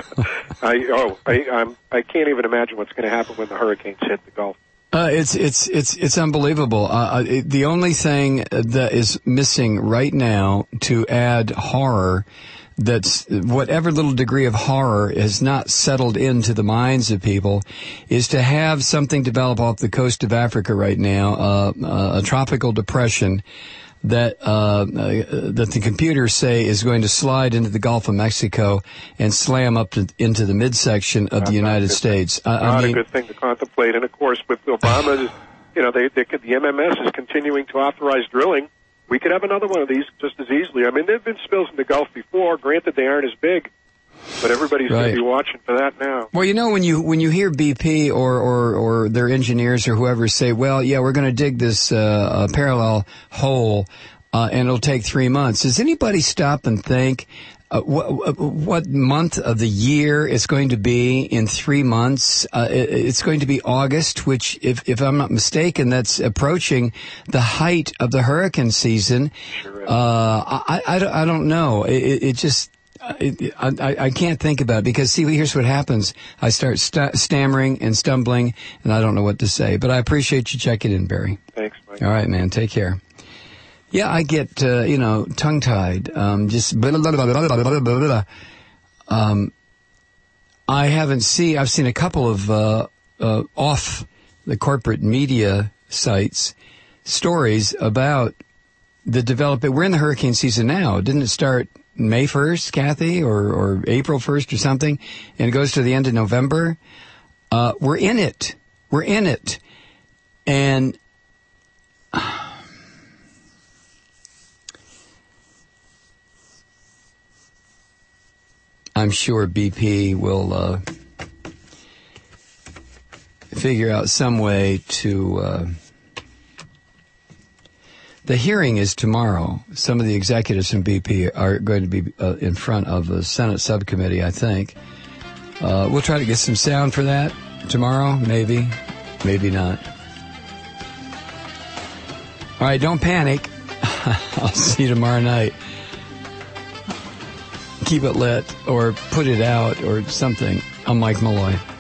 I can't even imagine what's going to happen when the hurricanes hit the Gulf. It's unbelievable. The only thing that is missing right now to add horror, that's whatever little degree of horror has not settled into the minds of people, is to have something develop off the coast of Africa right now, a tropical depression that the computers say is going to slide into the Gulf of Mexico and slam up into the midsection of the United States. Not a good thing to contemplate. And of course, with Obama, the MMS is continuing to authorize drilling. We could have another one of these just as easily. I mean, there have been spills in the Gulf before. Granted, they aren't as big, but everybody's going to be watching for that now. Well, when you hear BP or their engineers or whoever say, well, yeah, we're going to dig this parallel hole and it'll take 3 months. Does anybody stop and think what month of the year it's going to be in 3 months? It's going to be August, which, if I'm not mistaken, that's approaching the height of the hurricane season. Sure is. I don't know. It just I can't think about it because, see, here's what happens. I start stammering and stumbling, and I don't know what to say. But I appreciate you checking in, Barry. Thanks, Mike. All right, man. Take care. Yeah, I get, tongue-tied. Just blah, blah, blah, blah, blah, blah, blah. I've seen a couple of off the corporate media sites stories about the development. We're in the hurricane season now. Didn't it start May 1st, Kathy, or April 1st or something, and it goes to the end of November? We're in it. And I'm sure BP will figure out some way to... The hearing is tomorrow. Some of the executives from BP are going to be in front of a Senate subcommittee, I think. We'll try to get some sound for that tomorrow, maybe. Maybe not. All right, don't panic. I'll see you tomorrow night. Keep it lit or put it out or something. I'm Mike Malloy.